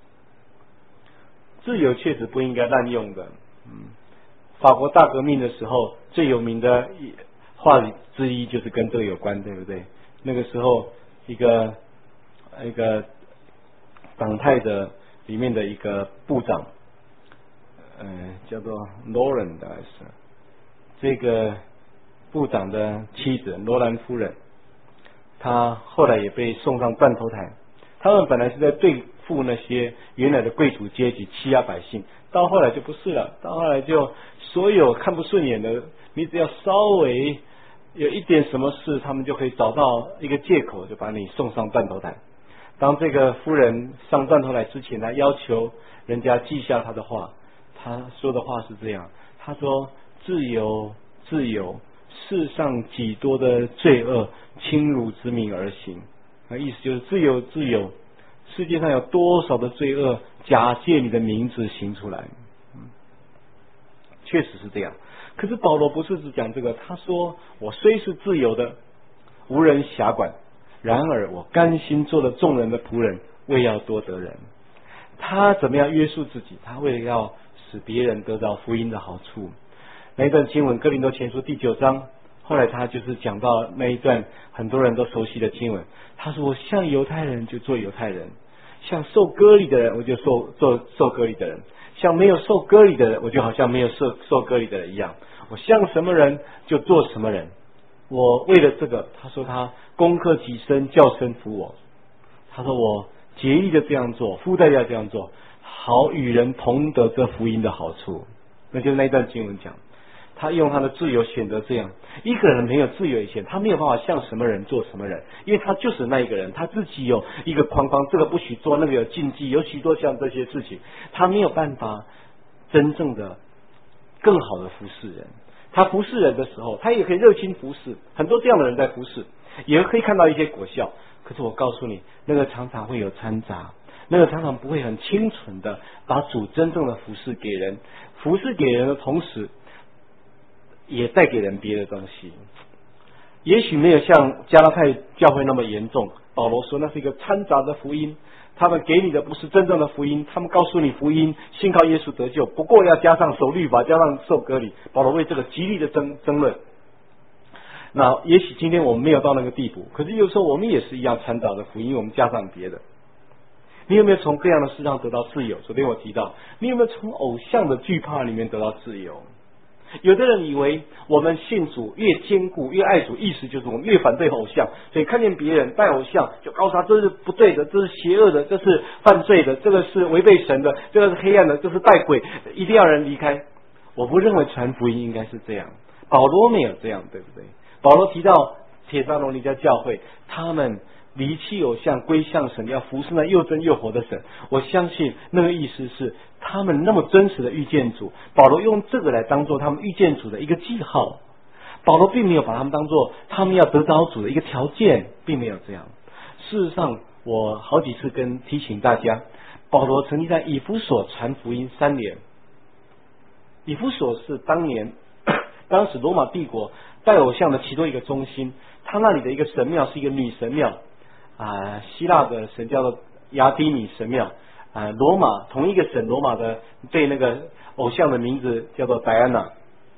自由确实不应该滥用的。嗯，法国大革命的时候，最有名的话语之一就是跟这个有关，对不对？那个时候，一个一个党派的里面的一个部长，呃，叫做罗兰的，是这个部长的妻子罗兰夫人，她后来也被送上断头台。他们本来是在对付那些原来的贵族阶级欺压百姓，到后来就不是了，到后来就所有看不顺眼的，你只要稍微有一点什么事，他们就可以找到一个借口，就把你送上断头台。当这个夫人上断头台之前，他要求人家记下他的话，他说的话是这样，他说：自由自由，世上几多的罪恶轻辱之名而行。那意思就是自由自由，世界上有多少的罪恶假借你的名字行出来。嗯，确实是这样。可是保罗不是只讲这个，他说：我虽是自由的，无人辖管，然而我甘心做了众人的仆人，为要多得人。他怎么样约束自己？他为了要使别人得到福音的好处。那一段经文，哥林多前书第九章，后来他就是讲到那一段很多人都熟悉的经文。他说：我像犹太人就做犹太人，像受割礼的人我就受做受割礼的人，像没有受割礼的人我就好像没有受受割礼的人一样。我像什么人就做什么人。我为了这个，他说他攻克己身，叫身服我。他说我竭力的这样做，付代价这样做，好与人同得这福音的好处。那就是那一段经文讲，他用他的自由选择这样。一个人没有自由以前，他没有办法像什么人做什么人，因为他就是那一个人，他自己有一个框框，这个不许做，那个有禁忌，有许多像这些事情，他没有办法真正的更好的服侍人。他服侍人的时候，他也可以热心服侍，很多这样的人在服侍，也可以看到一些果效。可是我告诉你，那个常常会有掺杂，那个常常不会很清纯的把主真正的服侍给人，服侍给人的同时也带给人别的东西。也许没有像加拉太教会那么严重，保罗说那是一个掺杂的福音，他们给你的不是真正的福音，他们告诉你福音信靠耶稣得救，不过要加上守律法，加上受割礼。保罗为这个极力的争争论。那也许今天我们没有到那个地步，可是有时候我们也是一样掺杂的福音，我们加上别的。你有没有从各样的事上得到自由？昨天我提到，你有没有从偶像的惧怕里面得到自由？有的人以为我们信主越坚固越爱主，意思就是我们越反对偶像，所以看见别人拜偶像就告诉他这是不对的，这是邪恶的，这是犯罪的，这个是违背神的，这个是黑暗的，这是带鬼，一定要人离开。我不认为传福音应该是这样，保罗没有这样，对不对？保罗提到帖撒罗尼迦教会，他们离弃偶像归向神，要服侍那又真又活的神。我相信那个意思是他们那么真实的遇见主，保罗用这个来当做他们遇见主的一个记号。保罗并没有把他们当做他们要得着主的一个条件，并没有这样。事实上，我好几次跟提醒大家，保罗曾经在以弗所传福音三年。以弗所是当年当时罗马帝国拜偶像的其中一个中心，他那里的一个神庙是一个女神庙啊，希腊的神叫做雅典米神庙啊，罗马同一个神罗马的对那个偶像的名字叫做戴安娜，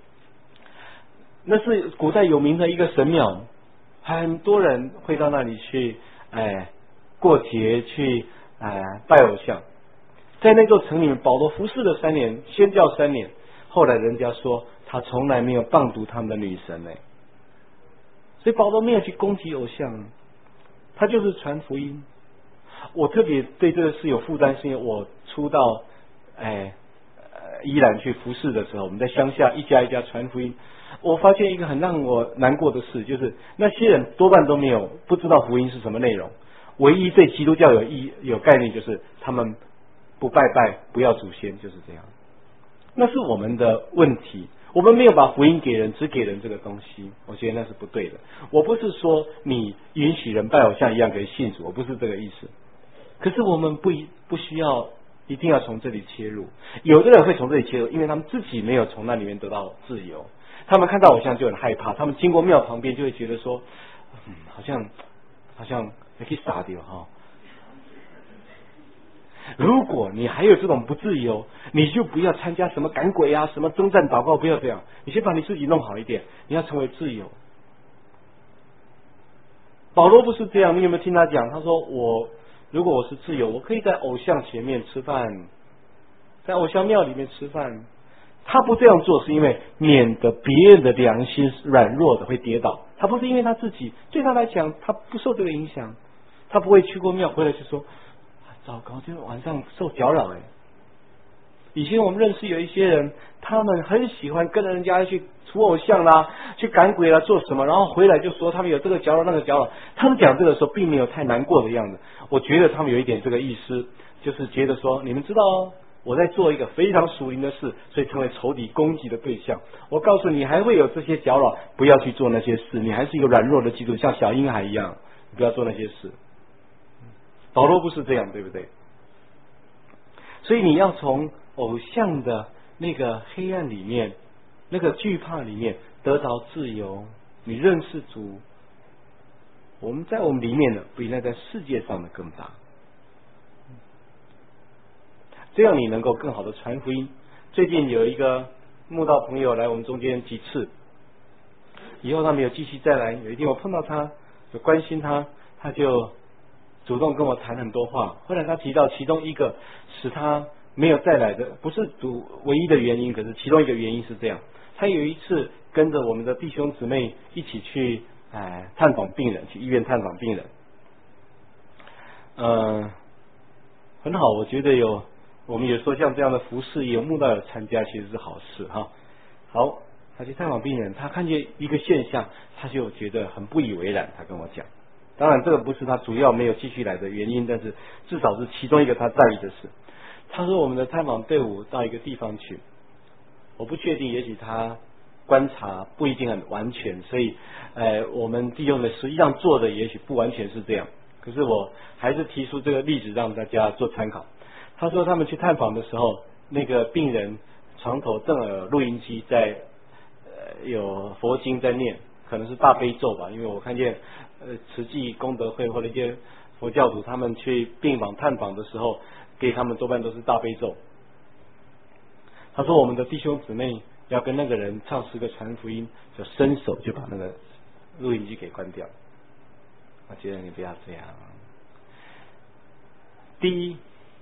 那是古代有名的一个神庙，很多人会到那里去哎过节去哎拜偶像。在那座城里面，保罗服侍了三年，宣教三年， 后来人家说他从来没有谤读他们的女神呢。所以保罗没有去攻击偶像，他就是传福音。我特别对这个事有负担，是因为我初到哎呃宜兰去服侍的时候，我们在乡下一家一家传福音。我发现一个很让我难过的事，就是那些人多半都没有不知道福音是什么内容，唯一对基督教有意有概念，就是他们不拜拜，不要祖先，就是这样。那是我们的问题，我们没有把福音给人，只给人这个东西，我觉得那是不对的。我不是说你允许人拜偶像一样可以信主，我不是这个意思。可是我们不不需要一定要从这里切入，有的人会从这里切入，因为他们自己没有从那里面得到自由。他们看到偶像就很害怕，他们经过庙旁边就会觉得说，嗯，好像好像可以傻掉哈。如果你还有这种不自由，你就不要参加什么赶鬼啊，什么征战祷告，不要这样。你先把你自己弄好一点，你要成为自由。保罗不是这样，你有没有听他讲？他说我如果我是自由，我可以在偶像前面吃饭，在偶像庙里面吃饭。他不这样做是因为免得别人的良心软弱的会跌倒，他不是因为他自己，对他来讲他不受这个影响，他不会去过庙回来就说糟糕，今天晚上受搅扰哎。以前我们认识有一些人，他们很喜欢跟着人家去除偶像啦，去赶鬼啦，做什么，然后回来就说他们有这个搅扰那个搅扰。他们讲这个时候并没有太难过的样子，我觉得他们有一点这个意思，就是觉得说你们知道哦，我在做一个非常属灵的事，所以成为仇敌攻击的对象。我告诉你，还会有这些搅扰，不要去做那些事。你还是一个软弱的基督徒，像小婴孩一样，不要做那些事。保罗不是这样，对不对？所以你要从偶像的那个黑暗里面，那个惧怕里面得到自由。你认识主，我们在我们里面的比那在世界上的更大。这样你能够更好的传福音。最近有一个慕道朋友来我们中间几次，以后他没有继续再来。有一天我碰到他，就关心他，他就主动跟我谈很多话。后来他提到其中一个使他没有再来的，不是主唯一的原因，可是其中一个原因是这样：他有一次跟着我们的弟兄姊妹一起去哎探访病人，去医院探访病人。嗯、呃，很好，我觉得有。我们有说像这样的服事，有慕道友参加，其实是好事哈。好，他去探访病人，他看见一个现象，他就觉得很不以为然。他跟我讲，当然这个不是他主要没有继续来的原因，但是至少是其中一个他在意的事。他说我们的探访队伍到一个地方去，我不确定，也许他观察不一定很完全，所以呃，我们弟兄们实际上做的也许不完全是这样。可是我还是提出这个例子让大家做参考。他说他们去探访的时候，那个病人床头正有录音机在呃有佛经在念，可能是大悲咒吧，因为我看见呃慈济功德会或者一些佛教徒他们去病房探访的时候，给他们多半都是大悲咒。他说我们的弟兄姊妹要跟那个人唱诗歌传福音，就伸手就把那个录音机给关掉。我觉得你不要这样。第一，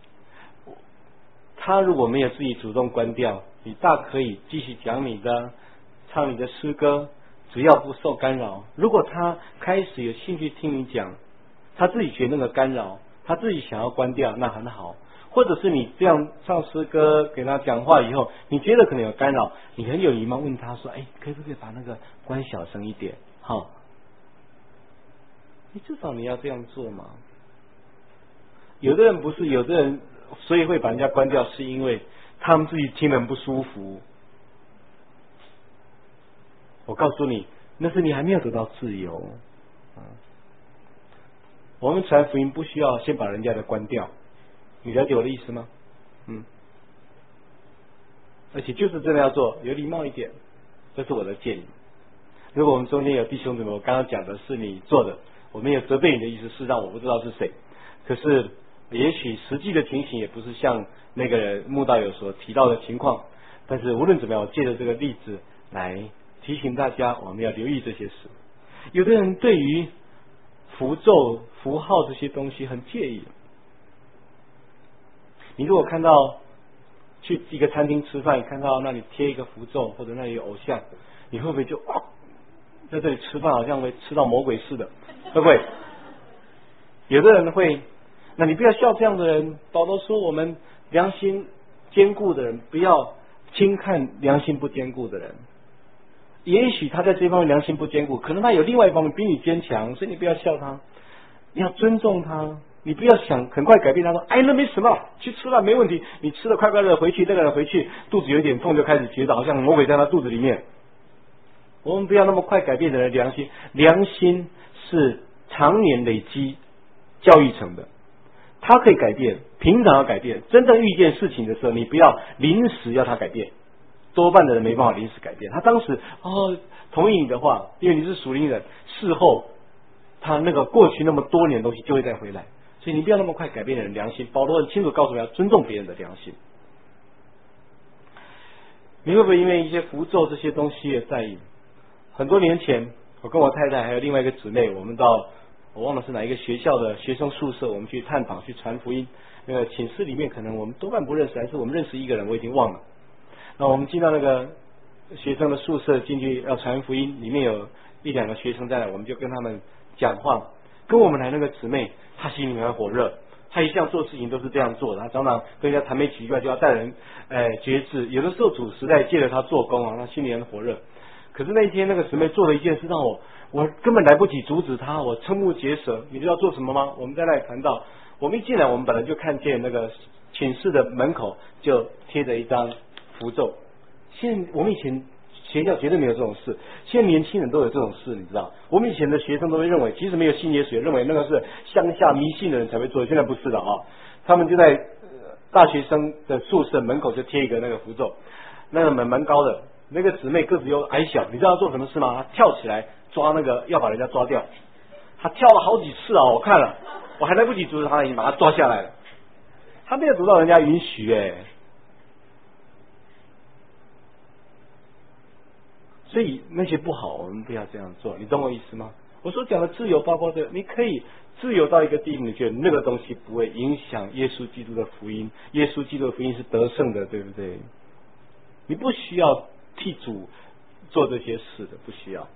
他如果没有自己主动关掉，你大可以继续讲你的，唱你的诗歌，只要不受干扰。如果他开始有兴趣听你讲，他自己觉得那个干扰，他自己想要关掉，那很好。或者是你这样唱诗歌给他讲话以后，你觉得可能有干扰，你很有礼貌问他说：“哎，可不可以把那个关小声一点？”哈，你至少你要这样做嘛。有的人不是，有的人所以会把人家关掉，是因为他们自己听得很不舒服。我告诉你，那是你还没有得到自由。嗯，我们传福音不需要先把人家的关掉，你了解我的意思吗？嗯，而且就是真的要做，有礼貌一点，这是我的建议。如果我们中间有弟兄姊妹，我刚刚讲的是你做的，我没有责备你的意思，是让我不知道是谁。可是也许实际的情形也不是像那个慕道友所提到的情况，但是无论怎么样，我借着这个例子来提醒大家，我们要留意这些事。有的人对于符咒、符号这些东西很介意。你如果看到去一个餐厅吃饭，看到那里贴一个符咒，或者那里有偶像，你会不会就哦，在这里吃饭好像会吃到魔鬼似的，会不会？有的人会，那你不要笑这样的人。保罗说，我们良心坚固的人，不要轻看良心不坚固的人。也许他在这方面良心不坚固，可能他有另外一方面比你坚强，所以你不要笑他，你要尊重他。你不要想很快改变他，说哎那没什么，去吃了没问题，你吃的快快乐回去，那个人回去肚子有点痛就开始觉得好像魔鬼在他肚子里面。我们不要那么快改变人的良心，良心是常年累积教育成的，他可以改变，平常要改变，真正遇见事情的时候，你不要临时要他改变。多半的人没办法临时改变，他当时哦同意你的话，因为你是属灵人，事后他那个过去那么多年的东西就会再回来。所以你不要那么快改变人的良心。保罗很清楚告诉我们要尊重别人的良心。你会不会因为一些符咒这些东西也在意？很多年前，我跟我太太还有另外一个姊妹，我们到我忘了是哪一个学校的学生宿舍，我们去探访去传福音。那个寝室里面可能我们多半不认识，还是我们认识一个人，我已经忘了。那我们进到那个学生的宿舍进去要传福音，里面有一两个学生在那，我们就跟他们讲话。跟我们来那个姊妹，她心里面很火热，她一向做事情都是这样做的，她常常跟人家谈没几句话就要带人哎节制，有的时候主实在借着她做工啊，她心里很火热。可是那一天那个姊妹做了一件事让我我根本来不及阻止她，我瞠目结舌。你知道做什么吗？我们在那里谈到，我们一进来，我们本来就看见那个寝室的门口就贴着一张符咒。现在我们以前学校绝对没有这种事，现在年轻人都有这种事，你知道？我们以前的学生都会认为，即使没有信耶稣，也认为那个是乡下迷信的人才会做的。现在不是的啊，他们就在、呃、大学生的宿舍门口就贴一个那个符咒，那个门蛮高的，那个姊妹个子又矮小，你知道她做什么事吗？她跳起来抓那个要把人家抓掉，她跳了好几次啊，我看了，我还来不及阻止她，已经把她抓下来了。她没有得到人家允许哎。所以那些不好，我们不要这样做，你懂我意思吗？我所讲的自由包括这个，你可以自由到一个地步，你觉得那个东西不会影响耶稣基督的福音，耶稣基督的福音是得胜的，对不对？你不需要替主做这些事的，不需要。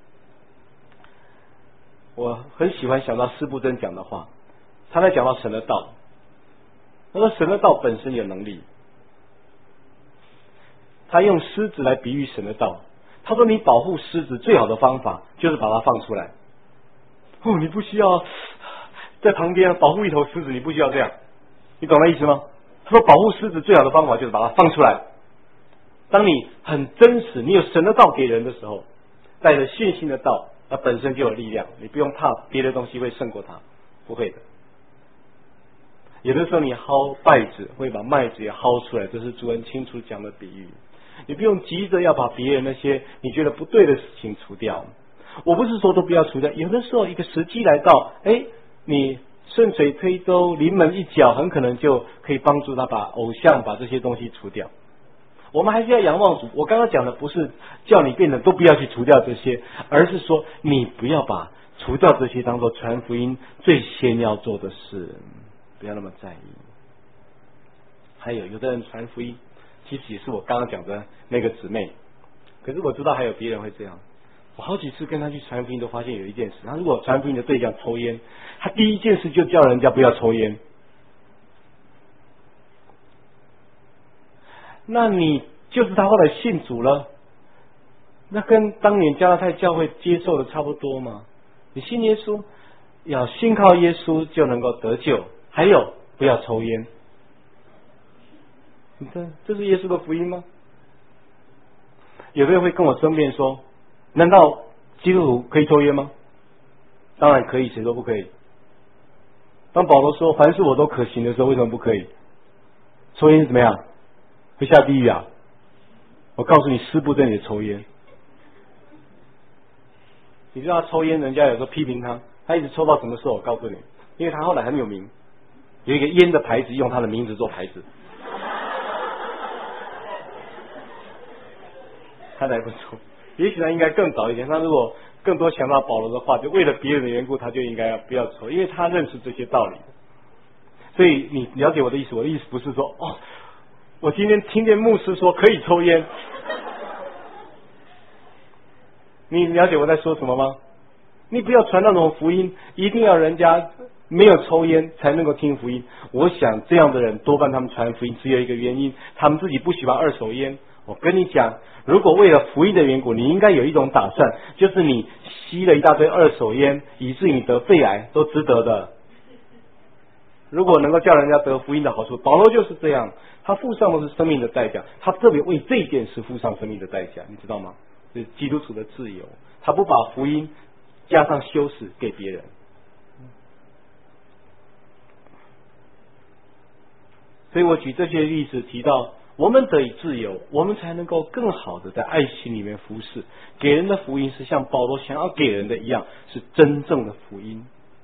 我很喜欢想到施布真讲的话，他在讲到神的道，他说神的道本身有能力，他用狮子来比喻神的道。他说你保护狮子最好的方法就是把它放出来。哦，你不需要在旁边保护一头狮子，你不需要这样，你懂那意思吗？他说保护狮子最好的方法就是把它放出来。当你很真实，你有神的道给人的时候，带着信心的道，它本身就有力量，你不用怕别的东西会胜过它，不会的。有的时候你薅稗子会把麦子也薅出来，这是主很清楚讲的比喻。你不用急着要把别人那些你觉得不对的事情除掉。我不是说都不要除掉，有的时候一个时机来到，哎，你顺水推舟，临门一脚，很可能就可以帮助他把偶像把这些东西除掉。我们还是要仰望主。我刚刚讲的不是叫你变得都不要去除掉这些，而是说你不要把除掉这些当作传福音最先要做的事，不要那么在意。还有有的人传福音其实也是我刚刚讲的那个姊妹，可是我知道还有别人会这样。我好几次跟他去传福音都发现有一件事，他如果传福音的对象抽烟，他第一件事就叫人家不要抽烟。那你就是他后来信主了，那跟当年加拉太教会接受的差不多吗？你信耶稣，要信靠耶稣就能够得救，还有不要抽烟。你看，这是耶稣的福音吗？有的人会跟我争辩说，难道基督徒可以抽烟吗？当然可以，谁说不可以？当保罗说凡事我都可行的时候，为什么不可以？抽烟怎么样？会下地狱啊！我告诉你，施布真也抽烟。你知道他抽烟，人家有时候批评他，他一直抽到什么时候？我告诉你，因为他后来很有名，有一个烟的牌子用他的名字做牌子。他才不抽，也许他应该更早一点。他如果更多想到保罗的话，就为了别人的缘故，他就应该要不要抽，因为他认识这些道理。所以你了解我的意思？我的意思不是说哦， 我今天听见牧师说可以抽烟，你了解我在说什么吗？你不要传那种福音，一定要人家没有抽烟才能够听福音。我想这样的人多半他们传福音只有一个原因，他们自己不喜欢二手烟。我跟你讲，如果为了福音的缘故，你应该有一种打算，就是你吸了一大堆二手烟，以致你得肺癌，都值得的。如果能够叫人家得福音的好处，保罗就是这样，他付上的是生命的代价，他特别为这件事付上生命的代价，你知道吗？是基督徒的自由，他不把福音加上修饰给别人。所以我举这些例子提到，我们得以自由，我们才能够更好的在爱心里面服侍，给人的福音是像保罗想要给人的一样，是真正的福音。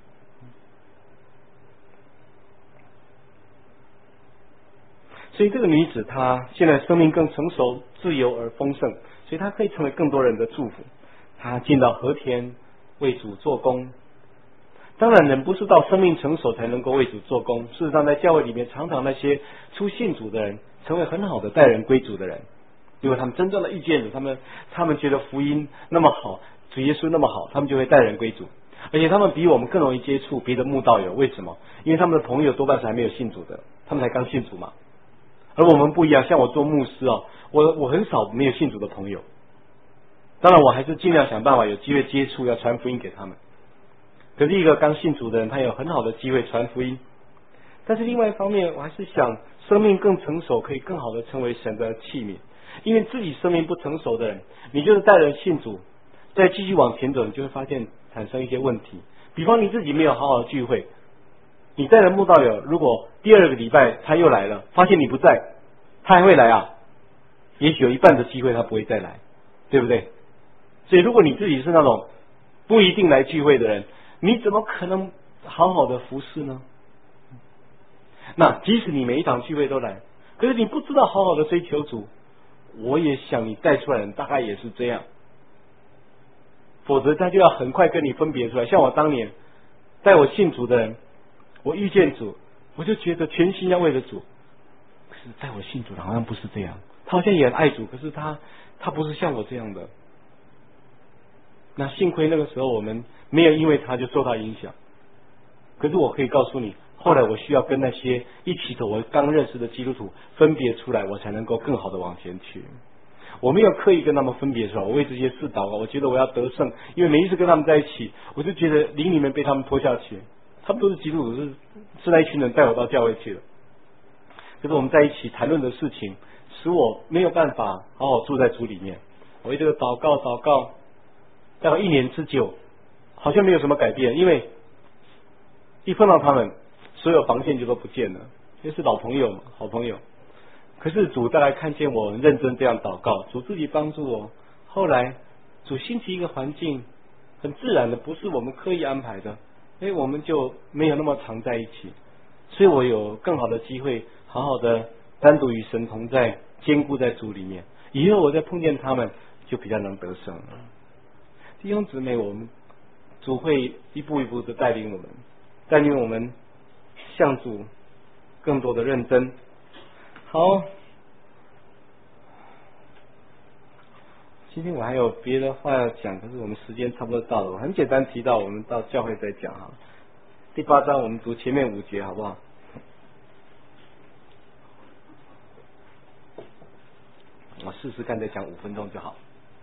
所以这个女子她现在生命更成熟，自由而丰盛，所以她可以成为更多人的祝福。她进到和田为主做工。当然人不是到生命成熟才能够为主做工，事实上在教会里面常常那些初信主的人成为很好的带人归主的人，因为他们真正的遇见主，他们他们觉得福音那么好，主耶稣那么好，他们就会带人归主，而且他们比我们更容易接触别的慕道友。为什么？因为他们的朋友多半是还没有信主的，他们才刚信主嘛。而我们不一样，像我做牧师哦，我我很少没有信主的朋友，当然我还是尽量想办法有机会接触，要传福音给他们。可是一个刚信主的人，他有很好的机会传福音。但是另外一方面，我还是想生命更成熟，可以更好的成为神的器皿。因为自己生命不成熟的人，你就是带人信主，再继续往前走，你就会发现产生一些问题。比方你自己没有好好的聚会，你带人慕道友，如果第二个礼拜他又来了，发现你不在，他还会来啊？也许有一半的机会他不会再来，对不对？所以如果你自己是那种不一定来聚会的人，你怎么可能好好的服侍呢？那即使你每一场聚会都来，可是你不知道好好的追求主，我也想你带出来的人大概也是这样，否则他就要很快跟你分别出来。像我当年带我信主的人，我遇见主，我就觉得全心要为了主，可是带我信主的好像不是这样，他好像也很爱主，可是他他不是像我这样的。那幸亏那个时候我们没有因为他就受他影响，可是我可以告诉你，后来我需要跟那些一起走我刚认识的基督徒分别出来，我才能够更好的往前去。我没有刻意跟他们分别出来，我为这些事祷告，我觉得我要得胜，因为每一次跟他们在一起，我就觉得灵里面被他们拖下去，他们都是基督徒，是是那一群人带我到教会去了。可是我们在一起谈论的事情，使我没有办法好好住在主里面。我为这个祷告祷告大概一年之久，好像没有什么改变，因为一碰到他们，所有防线就都不见了，因为是老朋友嘛，好朋友。可是主大概看见我认真这样祷告，主自己帮助我，后来主兴起一个环境，很自然的，不是我们刻意安排的，所以我们就没有那么常在一起，所以我有更好的机会好好的单独与神同在，兼顾在主里面，以后我再碰见他们就比较能得胜了。弟兄姊妹，我们主会一步一步的带领我们，带领我们向主更多的认真。好，今天我还有别的话要讲，可是我们时间差不多到了，我很简单提到，我们到教会再讲哈。第八章我们读前面五节好不好？我试试看再讲五分钟就好。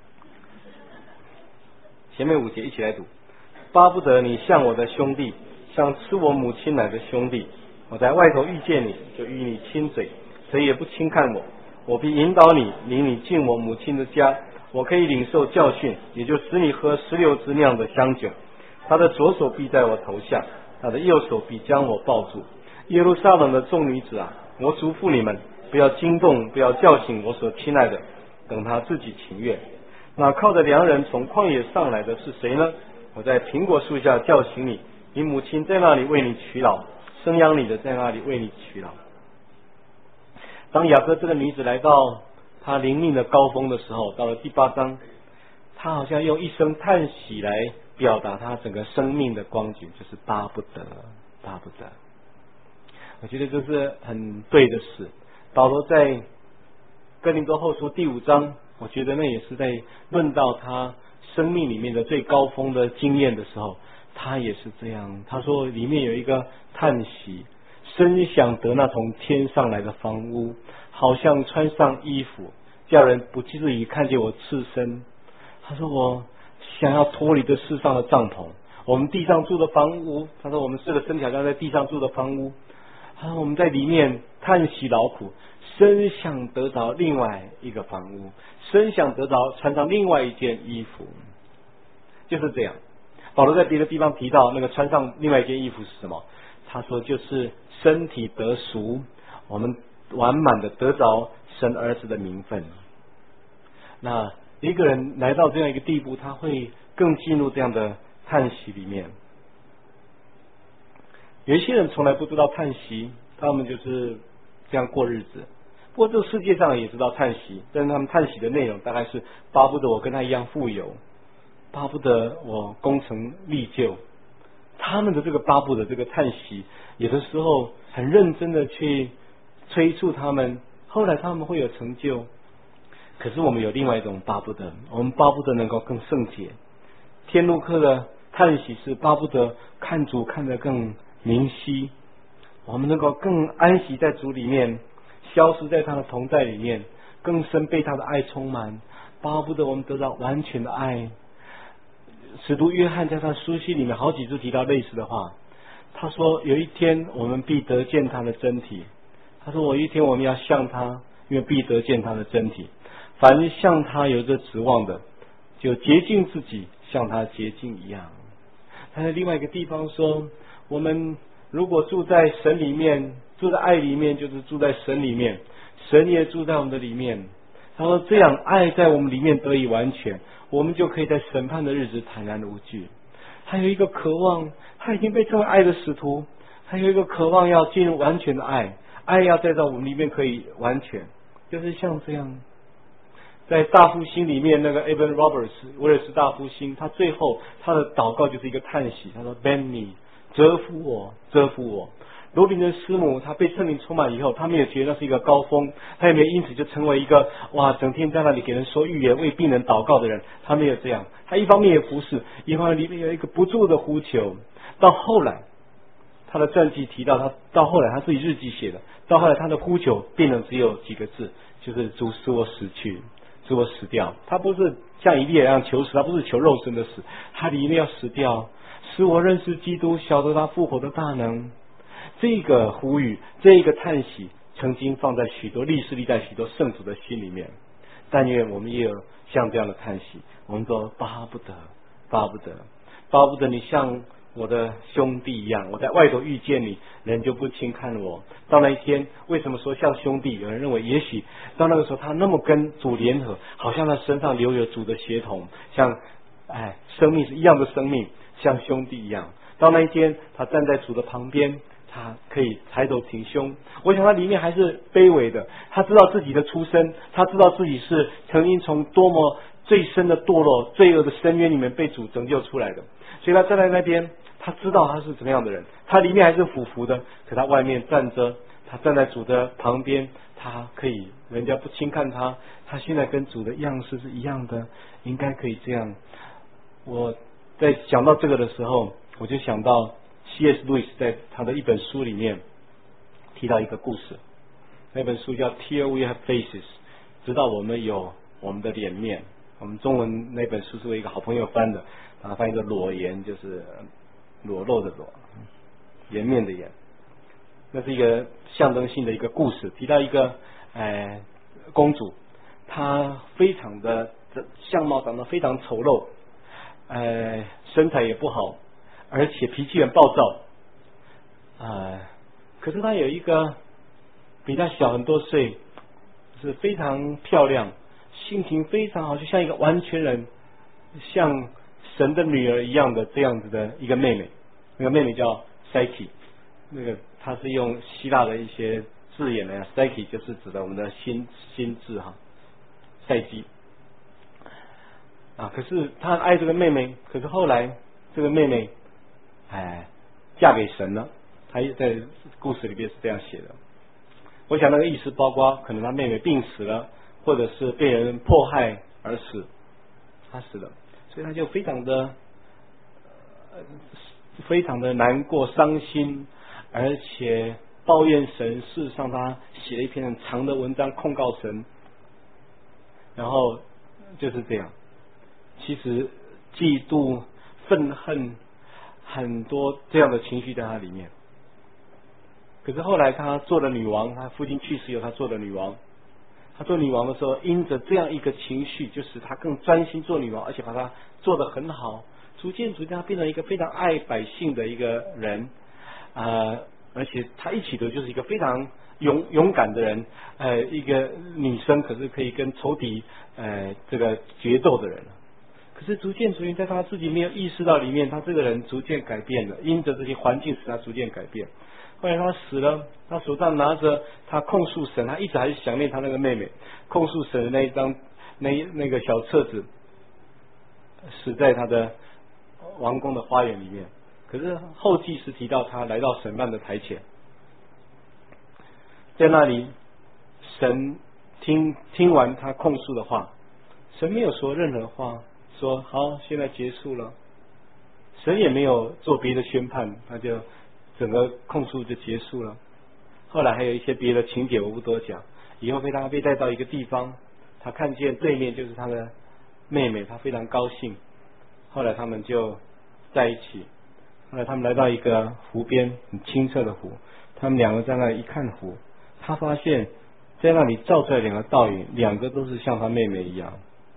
前面五节一起来读。巴不得你像我的兄弟，像吃我母亲奶的兄弟，我在外头遇见你，就与你亲嘴，谁也不轻看我，我必引导你，领你进我母亲的家，我可以领受教训，也就使你喝十六支酿的香酒。他的左手必在我头下，他的右手必将我抱住。耶路撒冷的众女子啊，我嘱咐你们，不要惊动，不要叫醒我所亲爱的，等他自己情愿。那靠着良人从旷野上来的是谁呢？我在苹果树下叫醒你，你母亲在那里为你娶老，生养你的在那里为你娶老。当雅各这个女子来到她灵命的高峰的时候，到了第八章，她好像用一声叹息来表达她整个生命的光景，就是巴不得，巴不得。我觉得这是很对的事。 保罗在哥林多后书第五章，我觉得那也是在论到他生命里面的最高峰的经验的时候，他也是这样。他说里面有一个叹息，深想得那从天上来的房屋，好像穿上衣服，叫人不至于看见我赤身。他说我想要脱离这世上的帐篷，我们地上住的房屋，他说我们四个身体好像在地上住的房屋，他说我们在里面叹息劳苦，深想得着另外一个房屋，深想得着穿上另外一件衣服。就是这样。保罗在别的地方提到那个穿上另外一件衣服是什么？他说就是身体得赎，我们完满的得着神儿子的名分。那一个人来到这样一个地步，他会更进入这样的叹息里面。有一些人从来不知道叹息，他们就是这样过日子。不过这个世界上也知道叹息，但是他们叹息的内容大概是巴不得我跟他一样富有，巴不得我功成立就。他们的这个巴不得这个叹息，有的时候很认真的去催促他们，后来他们会有成就。可是我们有另外一种巴不得，我们巴不得能够更圣洁。天路客的叹息是巴不得看主看得更明晰，我们能够更安息在主里面，消失在他的同在里面，更深被他的爱充满，巴不得我们得到完全的爱。使徒约翰在他书信里面好几次提到类似的话，他说有一天我们必得见他的真体，他说我一天我们要向他，因为必得见他的真体。凡向他有着指望的，就洁净自己，像他洁净一样。他在另外一个地方说，我们如果住在神里面，住在爱里面，就是住在神里面，神也住在我们的里面。他说这样爱在我们里面得以完全，我们就可以在审判的日子坦然无惧。还有一个渴望，他已经被称为爱的使徒，还有一个渴望要进入完全的爱，爱要在到我们里面可以完全，就是像这样。在大复兴里面，那个 Evan Roberts 威尔斯大复兴，他最后他的祷告就是一个叹息，他说 Bend me， 折服我，折服我。罗宾的师母，他被圣灵充满以后，他没有觉得那是一个高峰，他也没有因此就成为一个哇整天在那里给人说预言为病人祷告的人，他没有这样。他一方面也服侍，一方面里面有一个不住的呼求。到后来他的传记提到，他到后来他自己日记写的，到后来他的呼求变成只有几个字，就是主使我死去，使我死掉。他不是像以利亚一样求死，他不是求肉身的死，他里面要死掉，使我认识基督，晓得他复活的大能。这个呼吁，这个叹息，曾经放在许多历史历代许多圣徒的心里面。但愿我们也有像这样的叹息，我们说巴不得，巴不得，巴不得你像我的兄弟一样，我在外头遇见你，人就不轻看我。到那一天，为什么说像兄弟？有人认为，也许到那个时候，他那么跟主联合，好像他身上留有主的血统，像哎，生命是一样的生命，像兄弟一样。到那一天，他站在主的旁边，他可以抬头挺胸。我想他里面还是卑微的，他知道自己的出身，他知道自己是曾经从多么最深的堕落、罪恶的深渊里面被主拯救出来的，所以他站在那边，他知道他是怎么样的人，他里面还是俯伏的，可他外面站着，他站在主的旁边，他可以人家不轻看他，他现在跟主的样式是一样的，应该可以这样。我在想到这个的时候，我就想到 C S Lewis 在他的一本书里面提到一个故事，那本书叫 Till We Have Faces， 直到我们有我们的脸面。我们中文那本书是我一个好朋友翻的，把它翻译成裸颜，就是裸露的裸，颜面的颜。那是一个象征性的一个故事，提到一个呃公主，她非常的相貌长得非常丑陋，呃身材也不好，而且脾气很暴躁，呃可是她有一个比她小很多岁，是非常漂亮，性情非常好，就像一个完全人，像神的女儿一样的这样子的一个妹妹。那个妹妹叫 Psyche， 那个她是用希腊的一些字眼的 Psyche 就是指的我们的心心智哈，赛姬啊。可是她爱这个妹妹，可是后来这个妹妹哎嫁给神了。她在故事里边是这样写的。 我想那个意思包括可能他妹妹病死了，或者是被人迫害而死，他死了，所以他就非常的非常的难过伤心，而且抱怨神。事实上他写了一篇很长的文章控告神，然后就是这样。其实嫉妒、愤恨很多这样的情绪在他里面。可是后来他做了女王，他父亲去世以后他做了女王，他做女王的时候因着这样一个情绪，就使他更专心做女王，而且把他做得很好，逐渐逐渐他变成一个非常爱百姓的一个人，呃，而且他一起头就是一个非常勇勇敢的人，呃，一个女生可是可以跟仇敌呃这个决斗的人。可是逐渐逐渐在他自己没有意识到里面，他这个人逐渐改变了，因着这些环境使他逐渐改变。后来他死了，他手上拿着他控诉神，他一直还是想念他那个妹妹，控诉神的那一张那那个小册子，死在他的王宫的花园里面。可是后记是提到他来到审判的台前，在那里神听听完他控诉的话，神没有说任何话，说好现在结束了，神也没有做别的宣判，他就整个控诉就结束了。后来还有一些别的情节我不多讲。以后被他被带到一个地方，他看见对面就是他的妹妹，他非常高兴。后来他们就在一起，后来他们来到一个湖边，很清澈的湖，他们两个在那里一看湖，他发现在那里照出来两个倒影，两个都是像他妹妹一样。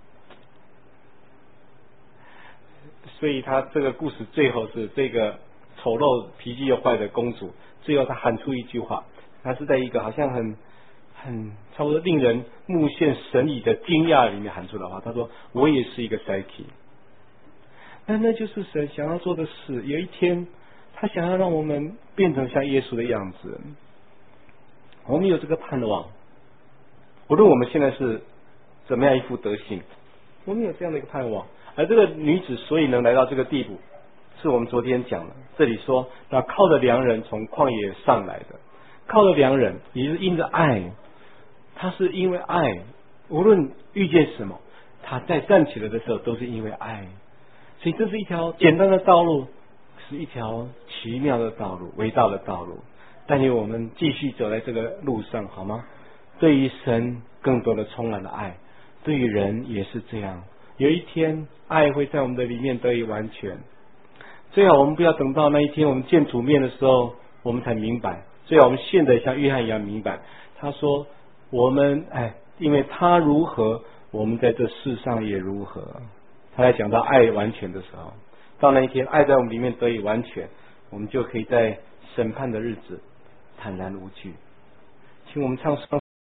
所以他这个故事最后是这个丑陋脾气又坏的公主，最后她喊出一句话，她是在一个好像很很差不多令人目眩神疑的惊讶里面喊出的话，她说我也是一个 Psyche。 那那就是神想要做的事，有一天他想要让我们变成像耶稣的样子。我们有这个盼望，无论我们现在是怎么样一副德行，我们有这样的一个盼望。而这个女子所以能来到这个地步，是我们昨天讲的，这里说那靠着良人从旷野上来的，靠着良人也是因着爱，他是因为爱，无论遇见什么，他在站起来的时候都是因为爱。所以这是一条简单的道路，是一条奇妙的道路，伟大的道路。但愿我们继续走在这个路上，好吗？对于神更多的充满了爱，对于人也是这样。有一天爱会在我们的里面得以完全，最好我们不要等到那一天我们见主面的时候我们才明白，最好我们现在像约翰一样明白。他说我们哎，因为他如何，我们在这世上也如何。他在讲到爱完全的时候，到那一天爱在我们里面得以完全，我们就可以在审判的日子坦然无惧。请我们唱